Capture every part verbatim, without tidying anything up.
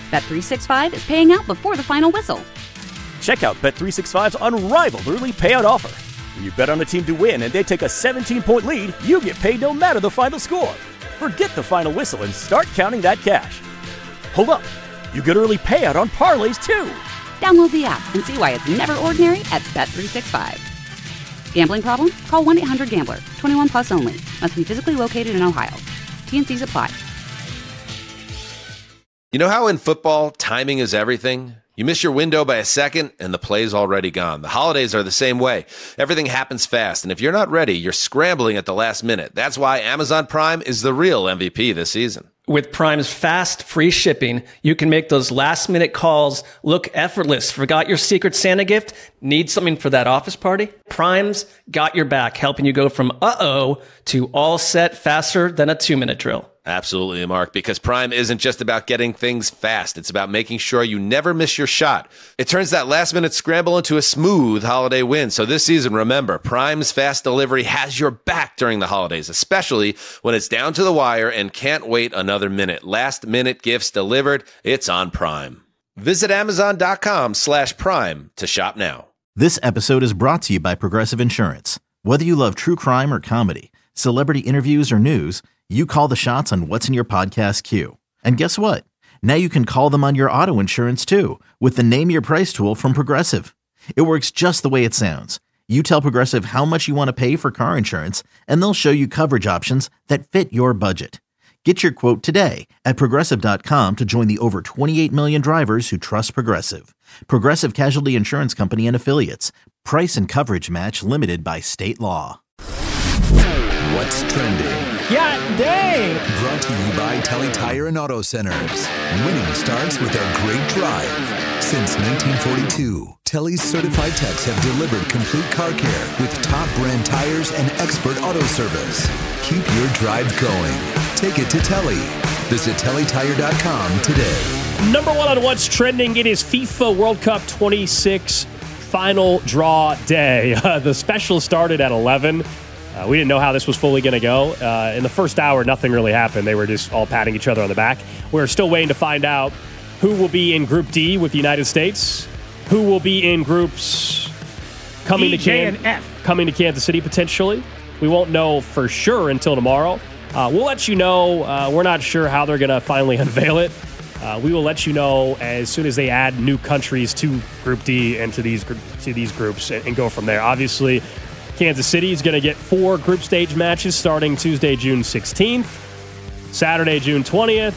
Bet three sixty-five is paying out before the final whistle. Check out Bet three sixty-five's unrivaled early payout offer. When you bet on a team to win and they take a seventeen-point lead, you get paid no matter the final score. Forget the final whistle and start counting that cash. Hold up. You get early payout on parlays, too. Download the app and see why it's never ordinary at Bet three sixty-five. Gambling problem? Call one eight hundred gambler. twenty-one plus only. Must be physically located in Ohio. T N Cs apply. You know how in football, timing is everything? You miss your window by a second, and the play's already gone. The holidays are the same way. Everything happens fast, and if you're not ready, you're scrambling at the last minute. That's why Amazon Prime is the real M V P this season. With Prime's fast, free shipping, you can make those last-minute calls look effortless. Forgot your Secret Santa gift? Need something for that office party? Prime's got your back, helping you go from uh-oh to all set faster than a two-minute drill. Absolutely, Mark, because Prime isn't just about getting things fast. It's about making sure you never miss your shot. It turns that last-minute scramble into a smooth holiday win. So this season, remember, Prime's fast delivery has your back during the holidays, especially when it's down to the wire and can't wait another minute. Last-minute gifts delivered, it's on Prime. Visit Amazon.com slash Prime to shop now. This episode is brought to you by Progressive Insurance. Whether you love true crime or comedy, celebrity interviews or news, you call the shots on what's in your podcast queue. And guess what? Now you can call them on your auto insurance too with the Name Your Price tool from Progressive. It works just the way it sounds. You tell Progressive how much you want to pay for car insurance, and they'll show you coverage options that fit your budget. Get your quote today at Progressive dot com to join the over twenty-eight million drivers who trust Progressive. Progressive Casualty Insurance Company and Affiliates. Price and coverage match limited by state law. What's trending? God dang! Brought to you by Telly Tire and Auto Centers. Winning starts with a great drive. Since nineteen forty-two, Telly's certified techs have delivered complete car care with top brand tires and expert auto service. Keep your drive going. Take it to Telly. Visit Telly Tire dot com today. Number one on What's Trending, it is FIFA World Cup twenty-six final draw day. Uh, the special started at eleven. Uh, we didn't know how this was fully going to go. Uh, in the first hour, nothing really happened. They were just all patting each other on the back. We're still waiting to find out who will be in Group D with the United States, who will be in groups coming, E, to, J, Can- and F. coming to Kansas City potentially. We won't know for sure until tomorrow. Uh, we'll let you know. Uh, we're not sure how they're going to finally unveil it. Uh, we will let you know as soon as they add new countries to Group D and to these, to these groups and, and go from there. Obviously, Kansas City is going to get four group stage matches starting Tuesday, June sixteenth, Saturday, June twentieth,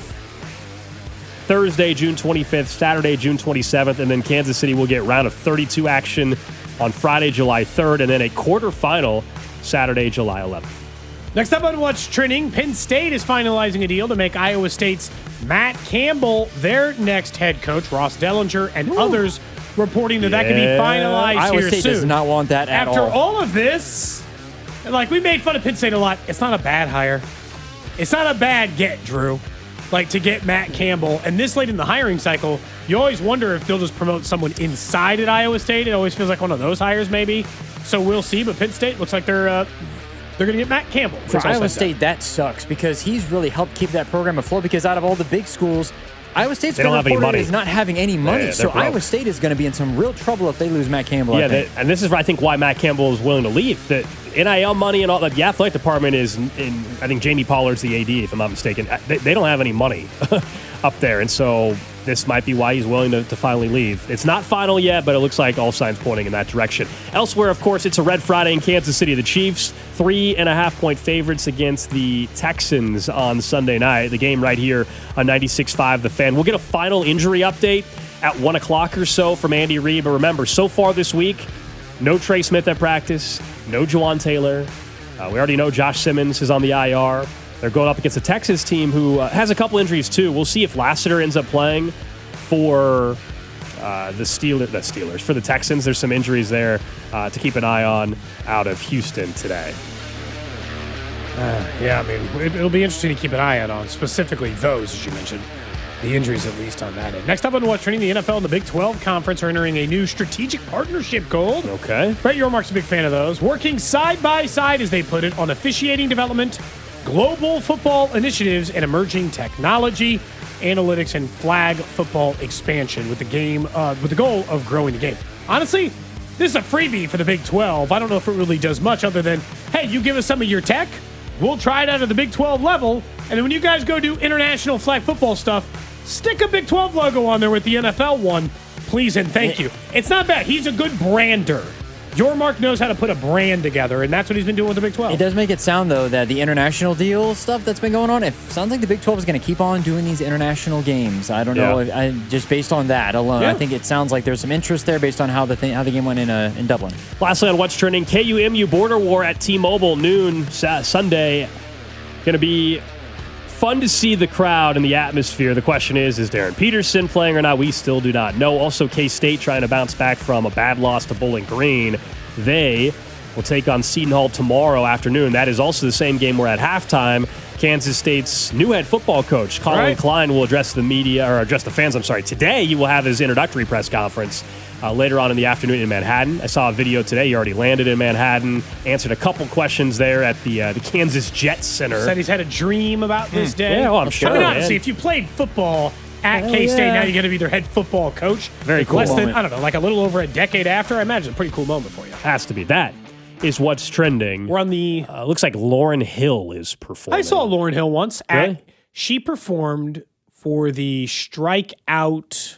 Thursday, June twenty-fifth, Saturday, June twenty-seventh, and then Kansas City will get round of thirty-two action on Friday, July third, and then a quarterfinal Saturday, July eleventh. Next up on What's Trending, Penn State is finalizing a deal to make Iowa State's Matt Campbell their next head coach. Ross Dellinger and Ooh. others reporting that yeah. that could be finalized Iowa here State soon. does not want that at After all. After all of this, like we made fun of Penn State a lot, it's not a bad hire. It's not a bad get, Drew. Like to get Matt Campbell. And this late in the hiring cycle, you always wonder if they'll just promote someone inside at Iowa State. It always feels like one of those hires maybe. So we'll see. But Penn State looks like they're uh, they're going to get Matt Campbell. For Iowa State, that sucks because he's really helped keep that program afloat because out of all the big schools, Iowa State's been reported as not having any money. Yeah, so broke. Iowa State is going to be in some real trouble if they lose Matt Campbell. Yeah, I think. They, and this is, I think, why Matt Campbell is willing to leave. The N I L money and all that. The athletic department is, in, I think, Jamie Pollard's the A D, if I'm not mistaken. They, they don't have any money up there, and so this might be why he's willing to, to finally leave. It's not final yet, but it looks like all signs pointing in that direction. Elsewhere, of course, it's a Red Friday in Kansas City. The Chiefs, three and a half point favorites against the Texans on Sunday night. The game right here on ninety-six point five The Fan. We'll get a final injury update at one o'clock or so from Andy Reid. But remember, so far this week, no Trey Smith at practice, no Juwan Taylor. Uh, we already know Josh Simmons is on the I R. They're going up against a Texas team who uh, has a couple injuries too. We'll see if Lassiter ends up playing for uh, the, Steelers, the Steelers. For the Texans, there's some injuries there uh, to keep an eye on out of Houston today. Uh, yeah, I mean, it, it'll be interesting to keep an eye out on, specifically those, as you mentioned. The injuries, at least, on that end. Next up on What's Trending, the N F L and the Big twelve Conference are entering a new strategic partnership goal. Okay. Brett Yormark's a big fan of those. Working side by side, as they put it, on officiating development, global football initiatives, and emerging technology. analytics, and flag football expansion with the game, uh, with the goal of growing the game. Honestly, this is a freebie for the Big twelve. I don't know if it really does much other than, hey, you give us some of your tech, we'll try it out at the Big twelve level, and then when you guys go do international flag football stuff, stick a Big twelve logo on there with the N F L one, please and thank you. It's not bad. He's a good brander. Yormark knows how to put a brand together, and that's what he's been doing with the Big twelve. It does make it sound, though, that the international deal stuff that's been going on, it sounds like the Big twelve is going to keep on doing these international games. I don't know. Yeah. I, just based on that alone, yeah. I think it sounds like there's some interest there based on how the thing, how the game went in uh, in Dublin. Lastly on What's Trending, K U M U border war at T-Mobile, noon Sunday. Going to be fun to see the crowd and the atmosphere. The question is, is Darren Peterson playing or not? We still do not know. Also, K-State trying to bounce back from a bad loss to Bowling Green. They will take on Seton Hall tomorrow afternoon. That is also the same game where at halftime, Kansas State's new head football coach, Colin right. Klein, will address the media, or address the fans, I'm sorry. Today, he will have his introductory press conference uh, later on in the afternoon in Manhattan. I saw a video today. He already landed in Manhattan, answered a couple questions there at the uh, the Kansas Jet Center. Said he's had a dream about this mm. day. Yeah, well, I'm sure. I mean, honestly, if you played football at K-State, yeah. now you're going to be their head football coach. Very cool Less moment. than, I don't know, like a little over a decade after. I imagine it's a pretty cool moment for you. Has to be. That is What's Trending. We're on the... Uh, looks like Lauryn Hill is performing. I saw Lauryn Hill once. Really? At, she performed for the Strike Out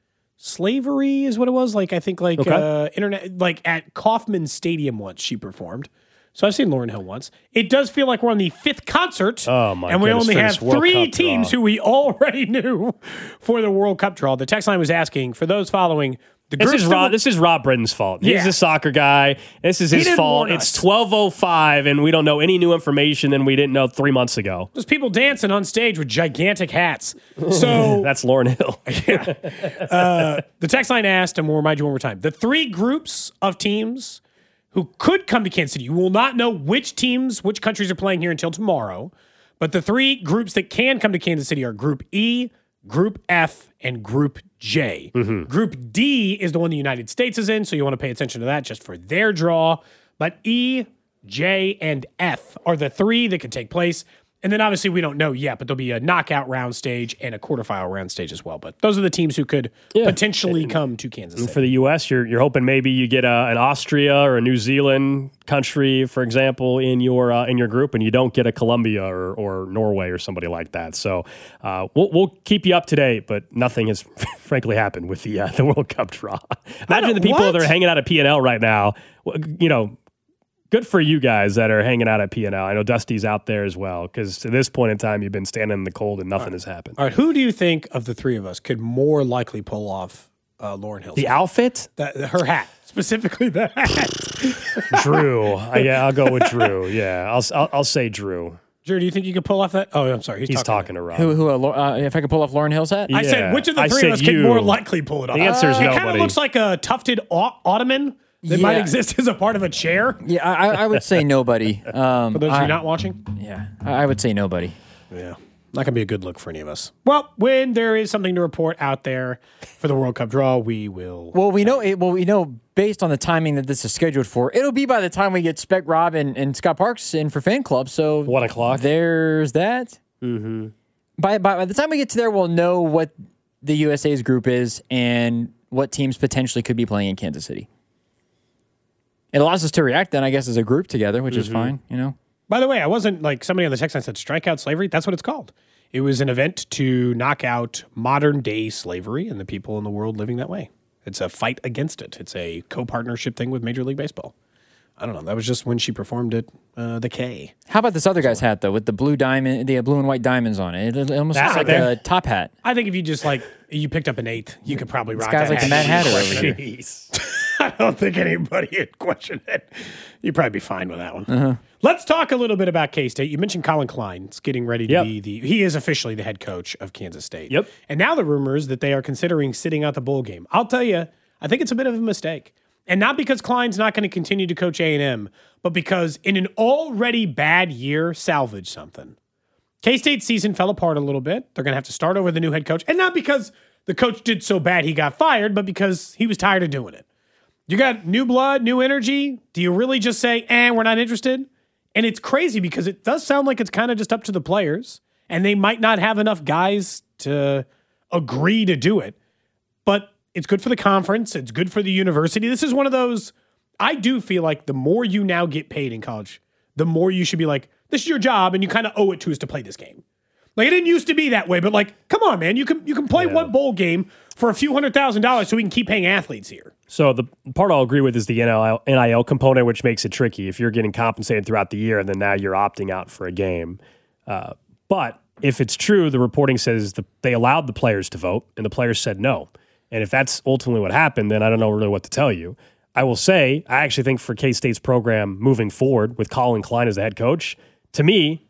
Slavery is what it was. Like, I think like okay. uh, internet, like at Kauffman Stadium once she performed. So I've seen Lauryn Hill once. It does feel like we're on the fifth concert. Oh, my And we goodness, only have three Cup teams draw. who we already knew for the World Cup draw. The text line was asking, for those following, the this is, groups Rob, that were- this is Rob Britton's fault. Yeah. He's a soccer guy. This is He his didn't fault. warn It's us. twelve oh five, and we don't know any new information than we didn't know three months ago. There's people dancing on stage with gigantic hats. So That's Lauryn Hill. yeah. Uh, the text line asked, and we'll remind you one more time, the three groups of teams who could come to Kansas City. You will not know which teams, which countries are playing here until tomorrow, but the three groups that can come to Kansas City are Group E, Group F, and Group J. Mm-hmm. Group D is the one the United States is in, so you want to pay attention to that just for their draw. But E, J, and F are the three that could take place. And then obviously we don't know yet, but there'll be a knockout round stage and a quarterfinal round stage as well. But those are the teams who could Yeah. potentially come to Kansas And City. for the U S, you're you're hoping maybe you get a, an Austria or a New Zealand country, for example, in your uh, in your group, and you don't get a Colombia or, or Norway or somebody like that. So uh, we'll we'll keep you up to date, but nothing has frankly happened with the uh, the World Cup draw. Imagine the people what? that are hanging out at P and L right now. You know. Good for you guys that are hanging out at P and L. I know Dusty's out there as well, because to this point in time, you've been standing in the cold and nothing has happened. All right, who do you think of the three of us could more likely pull off uh, Lauryn Hill's The hat? outfit? That, her hat, specifically the hat. Drew. I, yeah, I'll go with Drew. Yeah, I'll, I'll I'll say Drew. Drew, do you think you could pull off that? Oh, I'm sorry. He's, He's talking, talking to Rob. Who? Who? Uh, Lau- uh, if I could pull off Lauryn Hill's hat? I Yeah. said, which of the I three said of us could you. more likely pull it off? The answer is It kind of nobody. looks like a tufted o- ottoman that might Yeah. exist as a part of a chair. Yeah, I, I would say nobody. Um, For those of I, you not watching. yeah, I I would say nobody. Yeah. Not going to be a good look for any of us. Well, when there is something to report out there for the World Cup draw, we will. Well, we know it. Well, we know based on the timing that this is scheduled for, it'll be by the time we get Spec Rob and, and Scott Parks in for fan club. So One o'clock. There's that. Mm-hmm. By, by by the time we get to there, we'll know what the U S A's group is and what teams potentially could be playing in Kansas City. It allows us to react then, I guess, as a group together, which Mm-hmm. is fine. You know. By the way, I wasn't like somebody on the text line said strikeout slavery. That's what it's called. It was an event to knock out modern day slavery and the people in the world living that way. It's a fight against it. It's a co-partnership thing with Major League Baseball. I don't know. That was just when she performed at uh, the K. How about this other guy's hat though, with the blue diamond, the blue and white diamonds on it? It, it almost That looks right like there. a top hat. I think if you just like you picked up an eighth, you could probably rock guy's that like the hat. Mad Hatter over here. Jeez. I don't think anybody would question it. You'd probably be fine with that one. Uh-huh. Let's talk a little bit about K-State. You mentioned Colin Klein is getting ready to Yep. be the, he is officially the head coach of Kansas State. Yep. And now the rumor is that they are considering sitting out the bowl game. I'll tell you, I think it's a bit of a mistake. And not because Klein's not going to continue to coach A and M, but because in an already bad year, salvage something. K-State's season fell apart a little bit. They're going to have to start over the new head coach. And not because the coach did so bad he got fired, but because he was tired of doing it. You got new blood, new energy. Do you really just say, eh, we're not interested? And it's crazy because it does sound like it's kind of just up to the players. and they might not have enough guys to agree to do it. But it's good for the conference. It's good for the university. This is one of those, I do feel like the more you now get paid in college, the more you should be like, this is your job, and you kind of owe it to us to play this game. Like, it didn't used to be that way, but like, come on, man. You can you can play yeah. one bowl game for a few hundred thousand dollars so we can keep paying athletes here. So the part I'll agree with is the N I L component, which makes it tricky. If you're getting compensated throughout the year, then now you're opting out for a game. Uh, but if it's true, the reporting says the, they allowed the players to vote, and the players said no. And if that's ultimately what happened, then I don't know really what to tell you. I will say, I actually think for K-State's program moving forward with Colin Klein as the head coach, to me,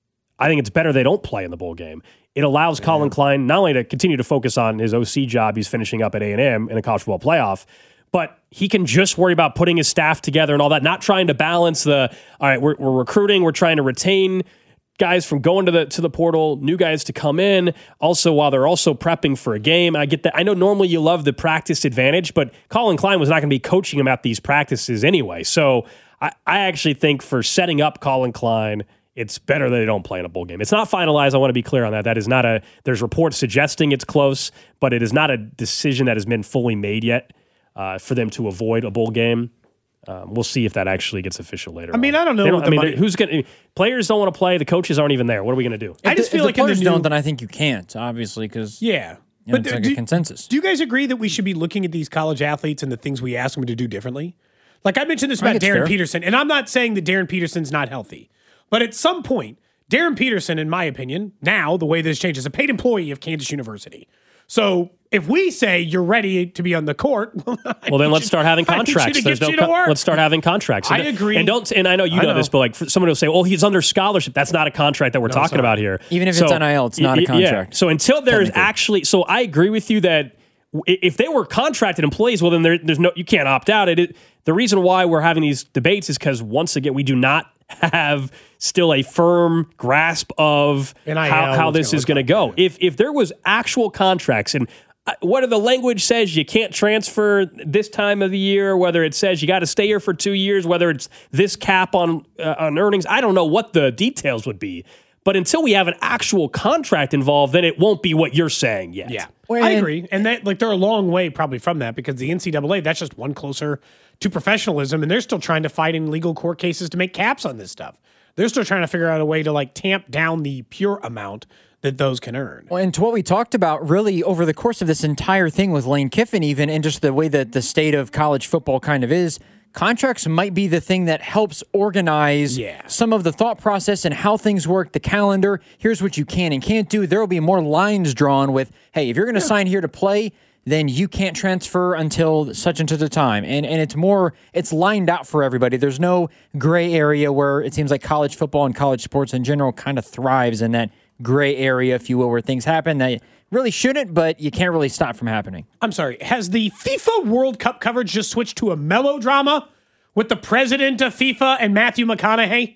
I think it's better they don't play in the bowl game. It allows yeah. Colin Klein not only to continue to focus on his O C job he's finishing up at A and M in a college football playoff, but he can just worry about putting his staff together and all that, not trying to balance the, all right, we're, we're recruiting, we're trying to retain guys from going to the to the portal, new guys to come in, also while they're also prepping for a game. I get that. I know normally you love the practice advantage, but Colin Klein was not going to be coaching him at these practices anyway. So I, I actually think for setting up Colin Klein, it's better that they don't play in a bowl game. It's not finalized. I want to be clear on that. That is not a, there's reports suggesting it's close, but it is not a decision that has been fully made yet uh, for them to avoid a bowl game. Um, we'll see if that actually gets official later. I mean, on. I don't know. Don't, I mean, money... who's going? Players don't want to play. The coaches aren't even there. What are we going to do? If I just the, feel if like the players in the new... don't, then I think you can't. Obviously, because yeah, you know, but it's like do, a consensus. Do you guys agree that we should be looking at these college athletes and the things we ask them to do differently? Like I mentioned this about Darren fair. Peterson, and I'm not saying that Darren Peterson's not healthy, but at some point, Darren Peterson, in my opinion, now the way this changes, is a paid employee of Kansas University. So if we say you're ready to be on the court, well, then let's start having contracts. There's no co- let's start having contracts. And I agree. And don't. And I know you know, know this, but like someone will say, "Oh, he's under scholarship." That's not a contract that we're no, talking about here. Even if so, it's N I L, it's not a contract. Yeah. So until there's actually, so I agree with you that if they were contracted employees, well, then there, there's no, you can't opt out. It, it the reason why we're having these debates is because once again, we do not have still a firm grasp of how, how this is going to go. If if there was actual contracts and whether the language says you can't transfer this time of the year, whether it says you got to stay here for two years, whether it's this cap on uh, on earnings, I don't know what the details would be. But until we have an actual contract involved, then it won't be what you're saying yet. Yeah, well, I agree. And that, like, they're a long way probably from that because the N C double A, that's just one closer to professionalism, and they're still trying to fight in legal court cases to make caps on this stuff. They're still trying to figure out a way to, like, tamp down the pure amount that those can earn. Well, and to what we talked about really over the course of this entire thing with Lane Kiffin even, and just the way that the state of college football kind of is, contracts might be the thing that helps organize yeah. some of the thought process and how things work, the calendar. Here's what you can and can't do. There will be more lines drawn with, hey, if you're going to yeah. sign here to play, then you can't transfer until such and such a time. And and it's more, it's lined out for everybody. There's no gray area where it seems like college football and college sports in general kind of thrives in that gray area, if you will, where things happen that really shouldn't, but you can't really stop from happening. I'm sorry. Has the FIFA World Cup coverage just switched to a melodrama with the president of FIFA and Matthew McConaughey?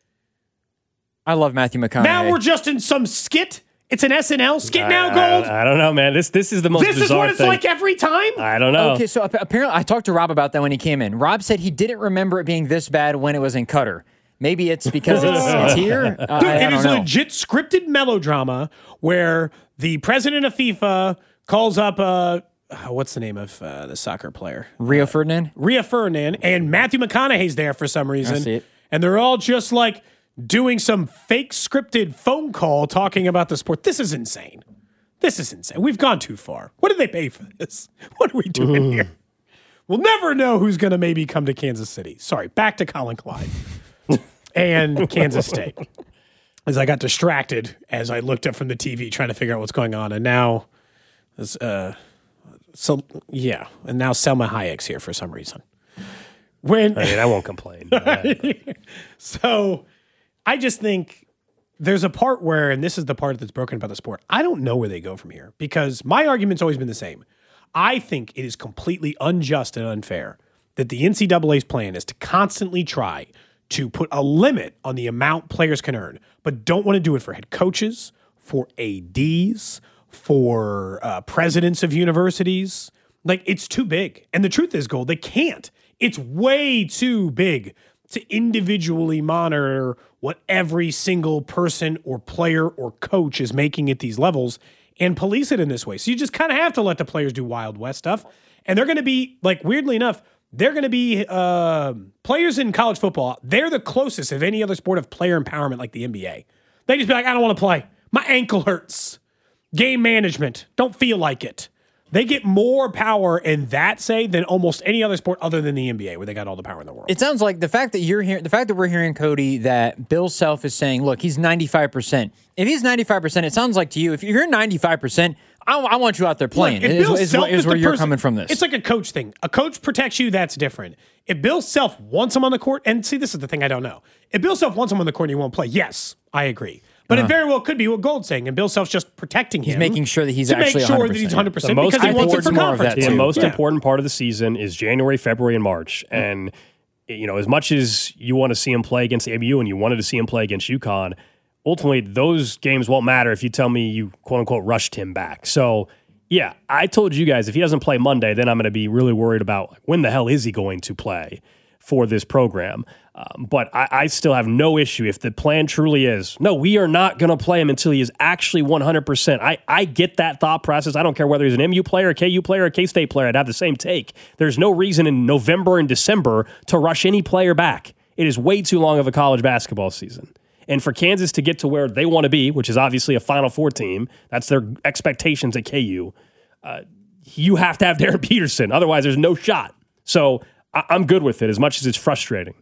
I love Matthew McConaughey. Now we're just in some skit. It's an S N L skit I, now, Gold. I, I don't know, man. This this is the most This bizarre is what it's thing. like every time? I don't know. Okay, so apparently I talked to Rob about that when he came in. Rob said he didn't remember it being this bad when it was in Qatar. Maybe it's because it's, it's here. Uh, Dude, I, I it is know. a legit scripted melodrama where the president of FIFA calls up, uh, what's the name of uh, the soccer player? Rio uh, Ferdinand? Rio Ferdinand, and Matthew McConaughey's there for some reason. I see it. And they're all just like doing some fake scripted phone call talking about the sport. This is insane. This is insane. We've gone too far. What did they pay for this? What are we doing here? We'll never know who's going to maybe come to Kansas City. Sorry, back to Colin Klein. And Kansas State. As I got distracted as I looked up from the T V trying to figure out what's going on. And now, uh, so yeah, and now Selma Hayek's here for some reason. When I mean, I won't complain. So I just think there's a part where, and this is the part that's broken about the sport, I don't know where they go from here because my argument's always been the same. I think it is completely unjust and unfair that the N C double A's plan is to constantly try to put a limit on the amount players can earn, but don't want to do it for head coaches, for A Ds, for uh, presidents of universities. Like, it's too big. And the truth is, Gold, they can't. It's way too big to individually monitor what every single person or player or coach is making at these levels and police it in this way. So you just kind of have to let the players do Wild West stuff. And they're going to be, like, weirdly enough, they're going to be uh, players in college football. They're the closest of any other sport of player empowerment like the N B A. They just be like, I don't want to play. My ankle hurts. Game management. Don't feel like it. They get more power in that, say, than almost any other sport other than the N B A, where they got all the power in the world. It sounds like the fact that you're hearing, the fact that we're hearing, Cody, that Bill Self is saying, look, he's ninety-five percent. If he's ninety-five percent, it sounds like to you, if you're ninety-five percent, I, I want you out there playing. Look, is, Bill is, Self is, is where the you're person, coming from this. It's like a coach thing. A coach protects you, that's different. If Bill Self wants him on the court, and see, this is the thing I don't know. If Bill Self wants him on the court and he won't play, yes, I agree. But uh-huh. it very well could be what Gold's saying, and Bill Self's just protecting him. He's making sure that he's to actually make sure one hundred percent. that he's one hundred percent The most because he wants it for important- conference. The too. most Yeah. important part of the season is January, February, and March. And, you know, as much as you want to see him play against A B U and you wanted to see him play against UConn, ultimately those games won't matter if you tell me you, quote-unquote, rushed him back. So, yeah, I told you guys, if he doesn't play Monday, then I'm going to be really worried about when the hell is he going to play for this program. Um, but I, I still have no issue if the plan truly is, no, we are not going to play him until he is actually one hundred percent. I, I get that thought process. I don't care whether he's an M U player, a K U player, a K-State player. I'd have the same take. There's no reason in November and December to rush any player back. It is way too long of a college basketball season. And for Kansas to get to where they want to be, which is obviously a Final Four team, that's their expectations at K U, uh, you have to have Darren Peterson. Otherwise, there's no shot. So I- I'm good with it as much as it's frustrating.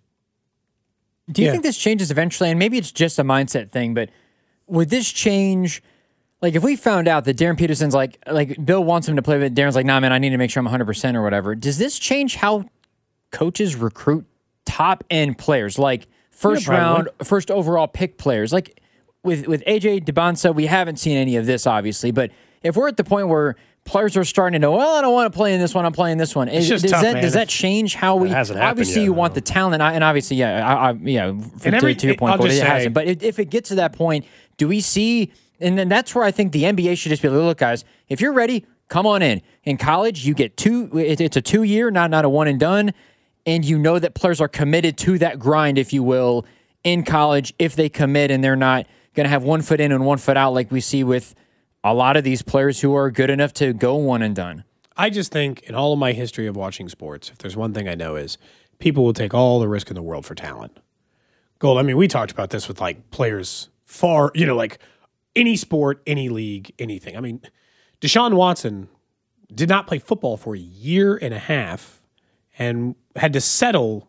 Do you Yeah. think this changes eventually? And maybe it's just a mindset thing, but would this change? Like, if we found out that Darren Peterson's like, like Bill wants him to play, but Darren's like, nah, man, I need to make sure I'm one hundred percent or whatever. Does this change how coaches recruit top end players, like first Yeah, round, first overall pick players? Like with with A J DeBonsa, we haven't seen any of this, obviously. But if we're at the point where players are starting to know, well, I don't want to play in this one, I'm playing this one. Is, just does tough, that man. does that change how we? It hasn't happened Obviously, yet, you want no. the talent, and obviously, yeah, I, I, yeah. For, And every- to, to your point, I'll Cody, just it say- hasn't. But if it gets to that point, do we see? And then that's where I think the N B A should just be like, look, guys, if you're ready, come on in. In college, you get two. It, it's a two year, not not a one and done, and you know that players are committed to that grind, if you will, in college. If they commit and they're not going to have one foot in and one foot out, like we see with a lot of these players who are good enough to go one and done. I just think in all of my history of watching sports, if there's one thing I know is people will take all the risk in the world for talent. Gold, I mean, we talked about this with like players far, you know, like any sport, any league, anything. I mean, Deshaun Watson did not play football for a year and a half and had to settle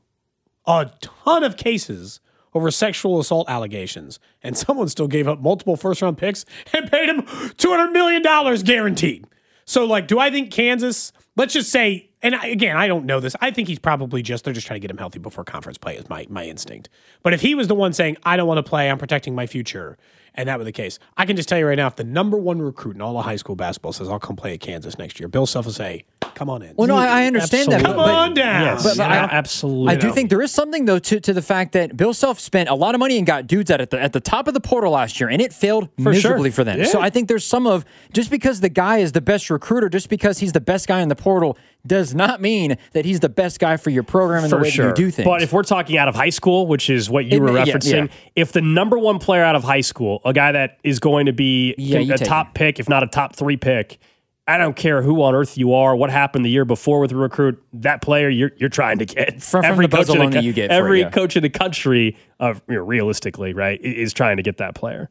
a ton of cases over sexual assault allegations. And someone still gave up multiple first round picks and paid him two hundred million dollars guaranteed. So, like, do I think Kansas, let's just say, and I, again, I don't know this. I think he's probably just, they're just trying to get him healthy before conference play is my, my instinct. But if he was the one saying, I don't want to play, I'm protecting my future, and that were the case, I can just tell you right now, if the number one recruit in all of high school basketball says, I'll come play at Kansas next year, Bill Self will say, come on in. Well, no, I, I understand that. Come but- on down. Yes, But- but yeah, I- absolutely. I do think there is something, though, to, to the fact that Bill Self spent a lot of money and got dudes at the, at the top of the portal last year, and it failed miserably for them. Yeah. So I think there's some of, just because the guy is the best recruiter, just because he's the best guy in the portal, does not mean that he's the best guy for your program and For the way sure. that you do things. But if we're talking out of high school, which is what you It were may- yeah, referencing, yeah. if the number one player out of high school, a guy that is going to be Yeah, you a take top him. pick, if not a top three pick, I don't care who on earth you are, what happened the year before with a recruit, that player you're you're trying to get. From- from every the buzz coach in alone the, that you get for it, every yeah. coach in the country, of you know, realistically, right, i- is trying to get that player.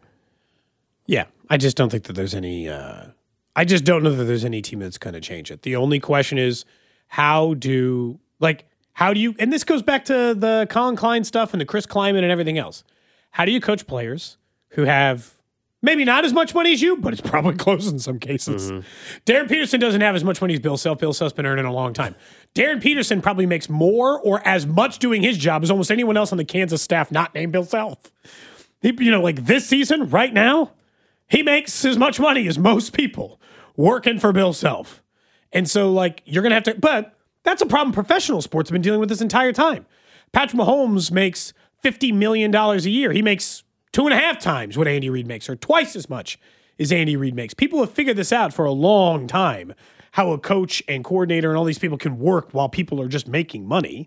Yeah, I just don't think that there's any. Uh, I just don't know that there's any team that's going to change it. The only question is, how do like how do you? And this goes back to the Colin Klein stuff and the Chris Kleiman and everything else. How do you coach players who have maybe not as much money as you, but it's probably close in some cases? Mm-hmm. Darren Peterson doesn't have as much money as Bill Self. Bill Self's been earning a long time. Darren Peterson probably makes more or as much doing his job as almost anyone else on the Kansas staff not named Bill Self. He, you know, like this season right now, he makes as much money as most people working for Bill Self. And so, like, you're going to have to, but that's a problem professional sports have been dealing with this entire time. Patrick Mahomes makes fifty million dollars a year. He makes two and a half times what Andy Reid makes, or twice as much as Andy Reid makes. People have figured this out for a long time, how a coach and coordinator and all these people can work while people are just making money.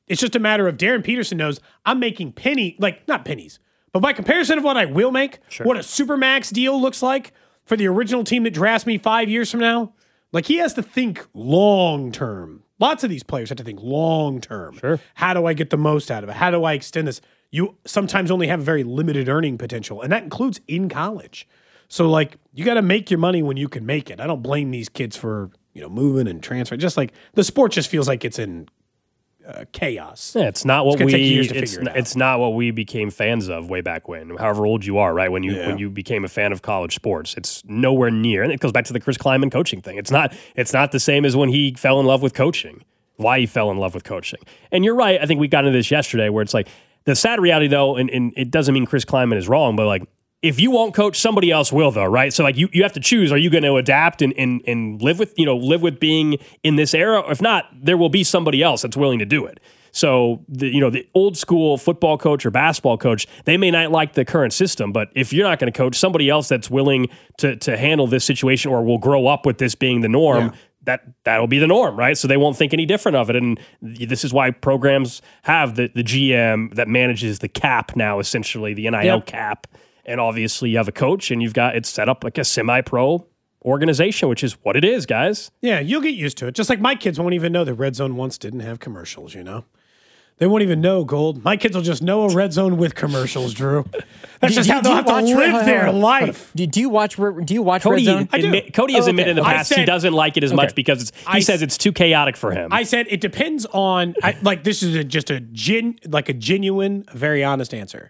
It's just a matter of Darren Peterson knows I'm making penny, like not pennies, but by comparison of what I will make, sure. what a Supermax deal looks like for the original team that drafts me five years from now. Like he has to think long term. Lots of these players have to think long term. Sure. How do I get the most out of it? How do I extend this? You sometimes only have very limited earning potential, and that includes in college. So like you got to make your money when you can make it. I don't blame these kids for, you know, moving and transferring. Just like the sport just feels like it's in Uh, chaos. Yeah, it's not what it's we. It's, it it it's not what we became fans of way back when. However old you are, right? When you yeah. when you became a fan of college sports, it's nowhere near. And it goes back to the Chris Kleiman coaching thing. It's not. It's not the same as when he fell in love with coaching. Why he fell in love with coaching. And you're right. I think we got into this yesterday, where it's like the sad reality, though, and, and it doesn't mean Chris Kleiman is wrong, but like. If you won't coach, somebody else will, though, right? So, like, you, you have to choose. Are you going to adapt and, and and live with, you know, live with being in this era? If not, there will be somebody else that's willing to do it. So, the, you know, the old school football coach or basketball coach, they may not like the current system, but if you're not going to coach, somebody else that's willing to to handle this situation or will grow up with this being the norm, yeah. that that'll be the norm, right? So they won't think any different of it. And this is why programs have the, the G M that manages the cap now, essentially, the N I L yep. cap. And obviously you have a coach and you've got it set up like a semi-pro organization, which is what it is, guys. Yeah, you'll get used to it. Just like my kids won't even know that Red Zone once didn't have commercials, you know? They won't even know, Gold. My kids will just know a Red Zone with commercials, Drew. That's do, just do, how they'll have to live Red, their life. Do, do you watch Do you watch Cody, Red Zone? I do. Admit, Cody has oh, okay. admitted in the past said, he doesn't like it as okay. much because it's, he I, says it's too chaotic for him. I said it depends on, I, like this is a, just a gen, like a genuine, very honest answer.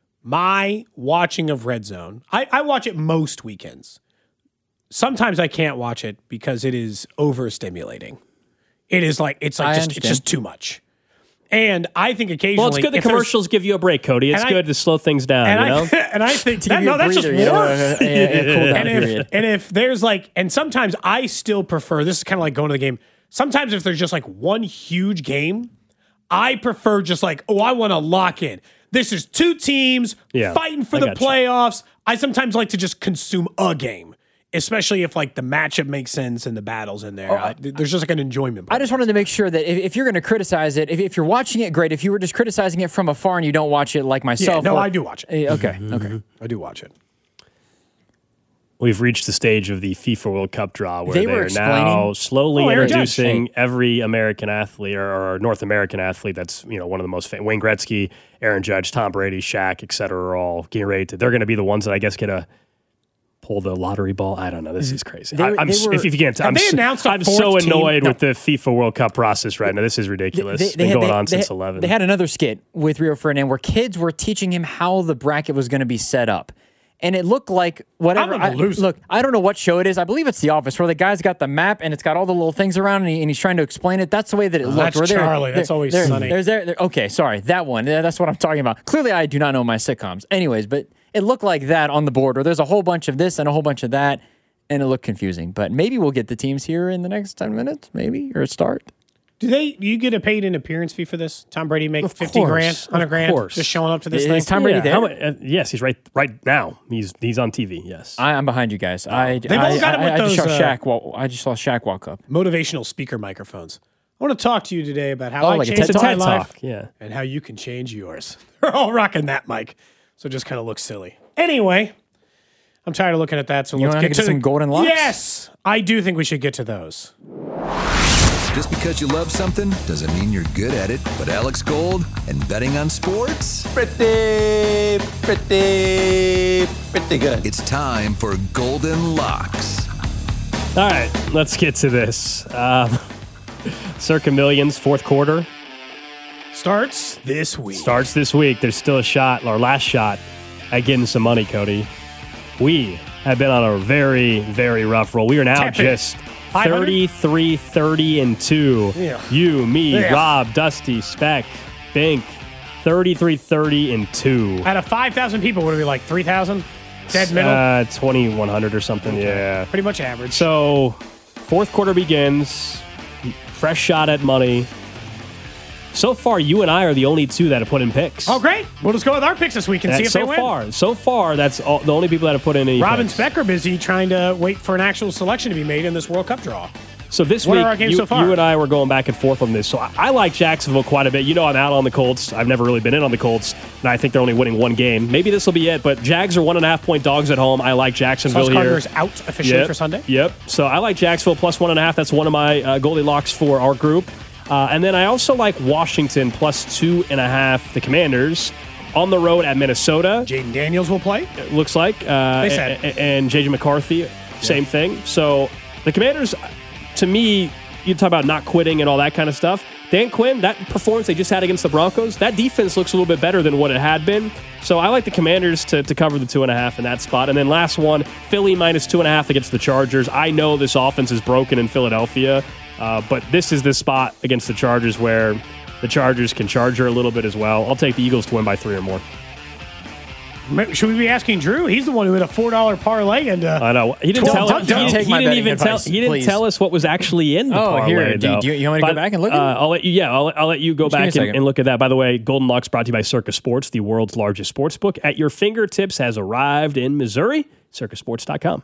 My watching of Red Zone, I, I watch it most weekends. Sometimes I can't watch it because it is overstimulating. It is like it's like just, it's just too much. And I think occasionally, well, it's good the commercials give you a break, Cody. It's good I, to slow things down. And you know, I, and I think that, no, that's breather, just worse. You know, a, a, a cool and, if, and if there's like, and sometimes I still prefer. This is kind of like going to the game. Sometimes if there's just like one huge game, I prefer just like, oh, I want to lock in. This is two teams yeah, fighting for I the playoffs. You. I sometimes like to just consume a game, especially if like the matchup makes sense and the battle's in there. Oh, I, there's just like an enjoyment. I just wanted to make sure that if, if you're going to criticize it, if, if you're watching it, great. If you were just criticizing it from afar and you don't watch it like myself. Yeah, no, or, I do watch it. Uh, okay, okay. I do watch it. We've reached the stage of the FIFA World Cup draw where they they're now slowly oh, introducing every American athlete or, or North American athlete that's, you know, one of the most famous. Wayne Gretzky, Aaron Judge, Tom Brady, Shaq, et cetera, are all getting ready to. They're going to be the ones that I guess get a pull the lottery ball. I don't know. This is crazy. They, I, I'm, were, if you can't, I'm, so, I'm so annoyed team? with the FIFA World Cup process right now. This is ridiculous. They, they, it's been they, going they, on they, since they, eleven. They had another skit with Rio Ferdinand where kids were teaching him how the bracket was going to be set up. And it looked like whatever. I, look, I don't know what show it is. I believe it's The Office, where the guy's got the map and it's got all the little things around, and, he, and he's trying to explain it. That's the way that it oh, looked. That's they're, Charlie. They're, that's always they're, sunny. There's there, okay, sorry, that one. That's what I'm talking about. Clearly, I do not know my sitcoms. Anyways, but it looked like that on the board, where there's a whole bunch of this and a whole bunch of that, and it looked confusing. But maybe we'll get the teams here in the next ten minutes, maybe, or start. Do they? Do you get a paid an appearance fee for this? Tom Brady make of fifty course, grand, hundred grand, course. just showing up to this is, thing. Is Tom Brady yeah, there? how much, uh, yes, he's right right now. He's he's on T V. Yes, I, I'm behind you guys. I They've I, all got him I, with I, those, I just saw uh, Shaq. Walk, I just saw Shaq walk up. Motivational speaker microphones. I want to talk to you today about how oh, I like changed my TED life, talk. Yeah, and how you can change yours. They're all rocking that mic, so it just kind of looks silly. Anyway, I'm tired of looking at that. So you let's want get to to some the, golden locks. Yes, I do think we should get to those. Just because you love something doesn't mean you're good at it. But Alex Gold and betting on sports? Pretty, pretty, pretty good. It's time for Golden Locks. All right, let's get to this. Um, Circa Millions, fourth quarter. Starts this week. Starts this week. There's still a shot, our last shot, at getting some money, Cody. We have been on a very, very rough roll. We are now Tap it. just thirty-three, thirty, and two. Yeah. You, me, Yeah. Rob, Dusty, Speck, Bink, thirty-three, thirty, and two. Out of five thousand people, would it be like three thousand? Dead middle? Uh, twenty-one hundred or something, Okay. yeah. Pretty much average. So, fourth quarter begins. Fresh shot at money. So far, you and I are the only two that have put in picks. Oh, great. We'll just go with our picks this week and That's see if so they win. far, so far, that's all, the only people that have put in any Rob and picks. Speck are busy trying to wait for an actual selection to be made in this World Cup draw. So this What week, are our games you, so far? you and I were going back and forth on this. So I, I like Jacksonville quite a bit. You know I'm out on the Colts. I've never really been in on the Colts, and I think they're only winning one game. Maybe this will be it, but Jags are one and a half point dogs at home. I like Jacksonville Sauce here. Gardner's out officially Yep. for Sunday. Yep. So I like Jacksonville plus one and a half. That's one of my uh, Goldilocks for our group. Uh, and then I also like Washington plus two and a half, the Commanders, on the road at Minnesota. Jaden Daniels will play. It looks like. Uh, They said. and, and J J McCarthy, same thing. So the Commanders, to me, you talk about not quitting and all that kind of stuff. Dan Quinn, that performance they just had against the Broncos, that defense looks a little bit better than what it had been. So I like the Commanders to, to cover the two and a half in that spot. And then last one, Philly minus two and a half against the Chargers. I know this offense is broken in Philadelphia, uh, but this is the spot against the Chargers where the Chargers can charge her a little bit as well. I'll take the Eagles to win by three or more. Should we be asking Drew? He's the one who hit a four dollar parlay and uh, I know he didn't twelve tell. touchdowns. He, Don't didn't- take he my didn't betting even tell. advice, He didn't please. tell us what was actually in the Oh, parlay. here, do- though. do you- you want me to go But, back and look at uh, it? I'll let you. Yeah, I'll, I'll let you go Just give me a back and, second. and look at that. By the way, Golden Locks brought to you by Circus Sports, the world's largest sports book at your fingertips, has arrived in Missouri. circus sports dot com.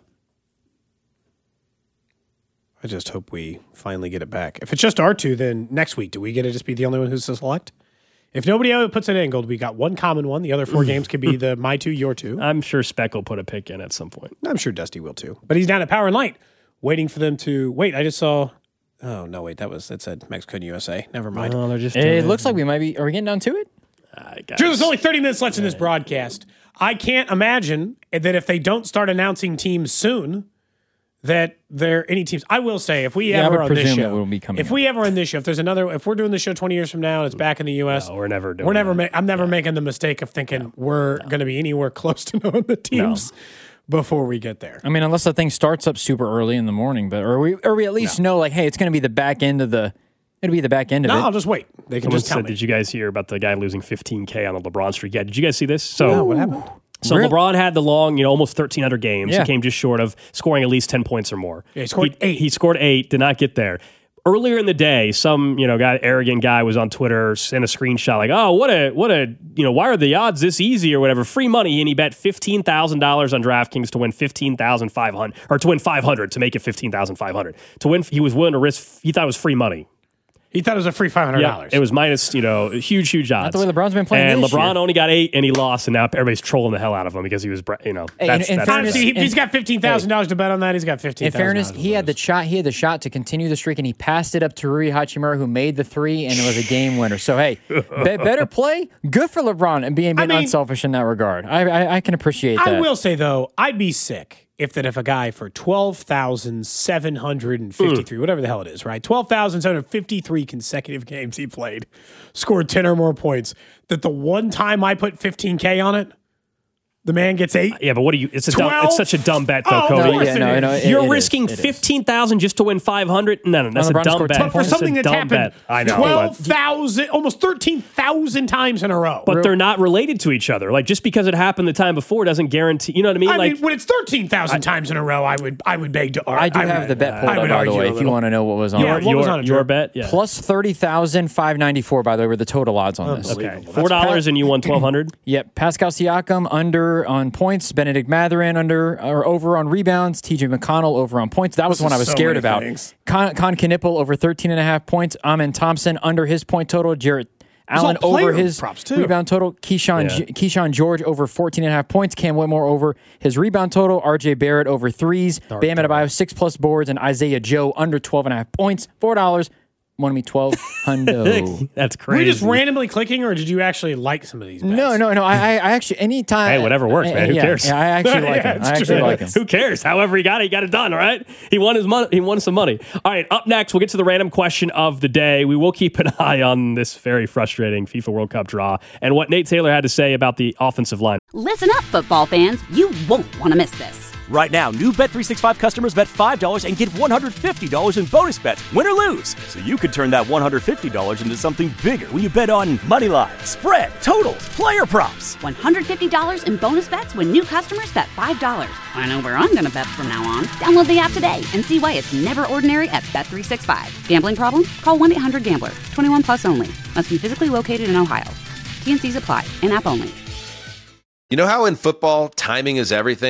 I just hope we finally get it back. If it's just our two, then next week, do we get to just be the only one who's to select? If nobody else puts it in, Gold, we got one common one. The other four games could be the my two, your two. I'm sure Speck will put a pick in at some point. I'm sure Dusty will too. But he's down at Power and Light, waiting for them to wait. I just saw. Oh no, wait, that was it said Mexico and U S A. Never mind. Oh, they're just. It looks like we might be. Are we getting down to it? Uh, guys. Drew, there's only thirty minutes left in this broadcast. I can't imagine that if they don't start announcing teams soon, that there are any teams. I will say, if we Yeah, I ever would on this presume it show, will be coming if we ever on this show, if there's another, if we're doing the show twenty years from now and it's back in the U S, No, we're never doing we're never. that. Ma- I'm never making the mistake of thinking we're going to be anywhere close to knowing the teams before we get there. I mean, unless the thing starts up super early in the morning, but or we or we at least know like, hey, it's going to be the back end of the. It'll be the back end of No, it. I'll just wait. They can Someone just tell said, me. did you guys hear about the guy losing fifteen K on the LeBron streak? Yeah, did you guys see this? So No, what happened? So Really? LeBron had the long, you know, almost thirteen hundred games. Yeah. He came just short of scoring at least ten points or more. Yeah, he scored eight. He scored eight, did not get there. Earlier in the day, some, you know, guy, arrogant guy was on Twitter, sent a screenshot like, oh, what a, what a, you know, why are the odds this easy or whatever? Free money. And he bet fifteen thousand dollars on DraftKings to win fifteen thousand five hundred dollars or to win five hundred dollars to make it fifteen thousand five hundred dollars. To win, he was willing to risk, he thought it was free money. He thought it was a free five hundred Yeah, dollars. it was minus, you know, huge, huge odds. the way LeBron's been playing And this LeBron year. only got eight, and he lost, and now everybody's trolling the hell out of him because he was, you know, Hey, that's, in- in that's, fairness- See, if in- he's got fifteen thousand dollars to bet on that, he's got fifteen In thousand dollars. fairness, he had the shot. He had the shot to continue the streak, and he passed it up to Rui Hachimura, who made the three, and it was a game winner. So hey, be- better play. Good for LeBron and being, being I mean- unselfish in that regard. I I, I can appreciate that. I will say though, I'd be sick if that if a guy for twelve thousand seven hundred and fifty three, whatever the hell it is, right? Twelve thousand seven hundred fifty three consecutive games he played, scored ten or more points. That the one time I put fifteen K on it, the man gets eight. yeah, but what do you? It's a dumb, twelve? it's such a dumb bet, though, Oh, Cody. of course yeah, it no, is. no, it- You're it is. risking It is. fifteen thousand just to win five hundred. No, no, that's LeBron a dumb scored bet. ten But for points. That's a something that's dumb happened bet. I know, twelve but, thousand, almost thirteen thousand times in a row. but they're not related to each other. Like just because it happened the time before doesn't guarantee. You know what I mean? I like mean, when it's thirteen thousand times in a row, I would I would beg to. I do would- have the bet pulled I up, would by the argue way, a if you little. want to know what was on Yeah, it. what was your, on it, your Drew? bet, yeah. Plus thirty thousand five ninety four. By the way, were the total odds on this. Okay, four dollars and you won twelve hundred. Yep. Pascal Siakam under on points. Benedict Mathurin under or over on rebounds. T J McConnell over on points. That was This one is I was so scared many about. things. Con, Con Knipple over thirteen and a half points. Amin Thompson under his point total. Jarrett Allen all player over his props, too. rebound total. Keyshawn, Yeah. J- Keyshawn George over fourteen and a half points. Cam Whitmore over his rebound total. R J Barrett over threes. Bam Adebayo six plus boards. And Isaiah Joe under twelve and a half points. four dollars. Won me twelve hundo. That's Were crazy. you just randomly clicking, or did you actually like some of these bets? No, no, no. I, I I actually anytime. Hey, whatever works, man. Who yeah, cares? Yeah, I actually like Yeah, him. it's I actually true. like him. Who cares? However he got it, he got it done, all right? He won his money. He won some money. All right, up next, we'll get to the random question of the day. We will keep an eye on this very frustrating FIFA World Cup draw and what Nate Taylor had to say about the offensive line. Listen up, football fans. You won't want to miss this. Right now, new Bet three sixty-five customers bet five dollars and get one hundred fifty dollars in bonus bets, win or lose. So you could turn that one hundred fifty dollars into something bigger when you bet on money line, spread, totals, player props. one hundred fifty dollars in bonus bets when new customers bet five dollars. I know where I'm going to bet from now on. Download the app today and see why it's never ordinary at Bet three sixty-five. Gambling problem? Call one eight hundred gambler. twenty-one plus only. Must be physically located in Ohio. T N Cs apply. In-app only. You know how in football, timing is everything?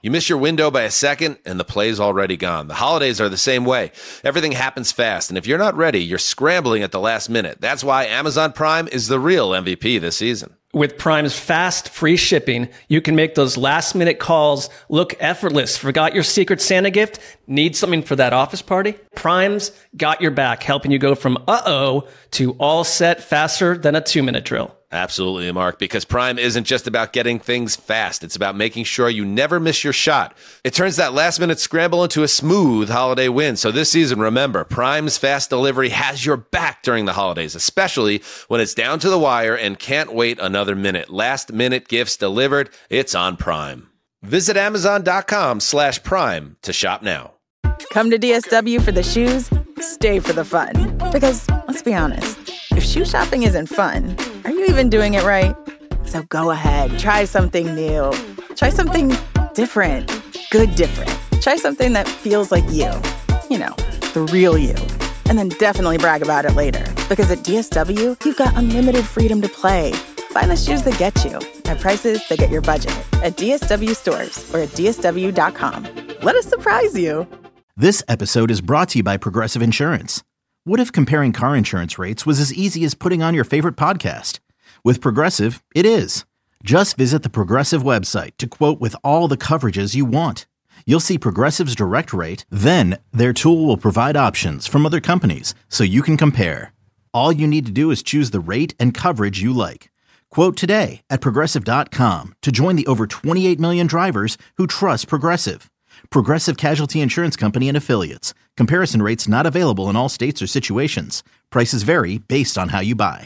You miss your window by a second, and the play's already gone. The holidays are the same way. Everything happens fast, and if you're not ready, you're scrambling at the last minute. That's why Amazon Prime is the real M V P this season. With Prime's fast, free shipping, you can make those last-minute calls look effortless. Forgot your Secret Santa gift? Need something for that office party? Prime's got your back, helping you go from uh-oh to all set faster than a two-minute drill. Absolutely, Mark, because Prime isn't just about getting things fast. It's about making sure you never miss your shot. It turns that last-minute scramble into a smooth holiday win. So this season, remember, Prime's fast delivery has your back during the holidays, especially when it's down to the wire and can't wait another minute. Last-minute gifts delivered, it's on Prime. Visit Amazon.com slash Prime to shop now. Come to D S W for the shoes, stay for the fun. Because, let's be honest, if shoe shopping isn't fun, are you even doing it right? So go ahead, try something new. Try something different. Good different. Try something that feels like you. You know, the real you. And then definitely brag about it later. Because at D S W, you've got unlimited freedom to play. Find the shoes that get you at prices that get your budget at D S W stores or at D S W dot com. Let us surprise you. This episode is brought to you by Progressive Insurance. What if comparing car insurance rates was as easy as putting on your favorite podcast? With Progressive, it is. Just visit the Progressive website to quote with all the coverages you want. You'll see Progressive's direct rate, then their tool will provide options from other companies so you can compare. All you need to do is choose the rate and coverage you like. Quote today at Progressive dot com to join the over twenty-eight million drivers who trust Progressive. Progressive Casualty Insurance Company and Affiliates. Comparison rates not available in all states or situations. Prices vary based on how you buy.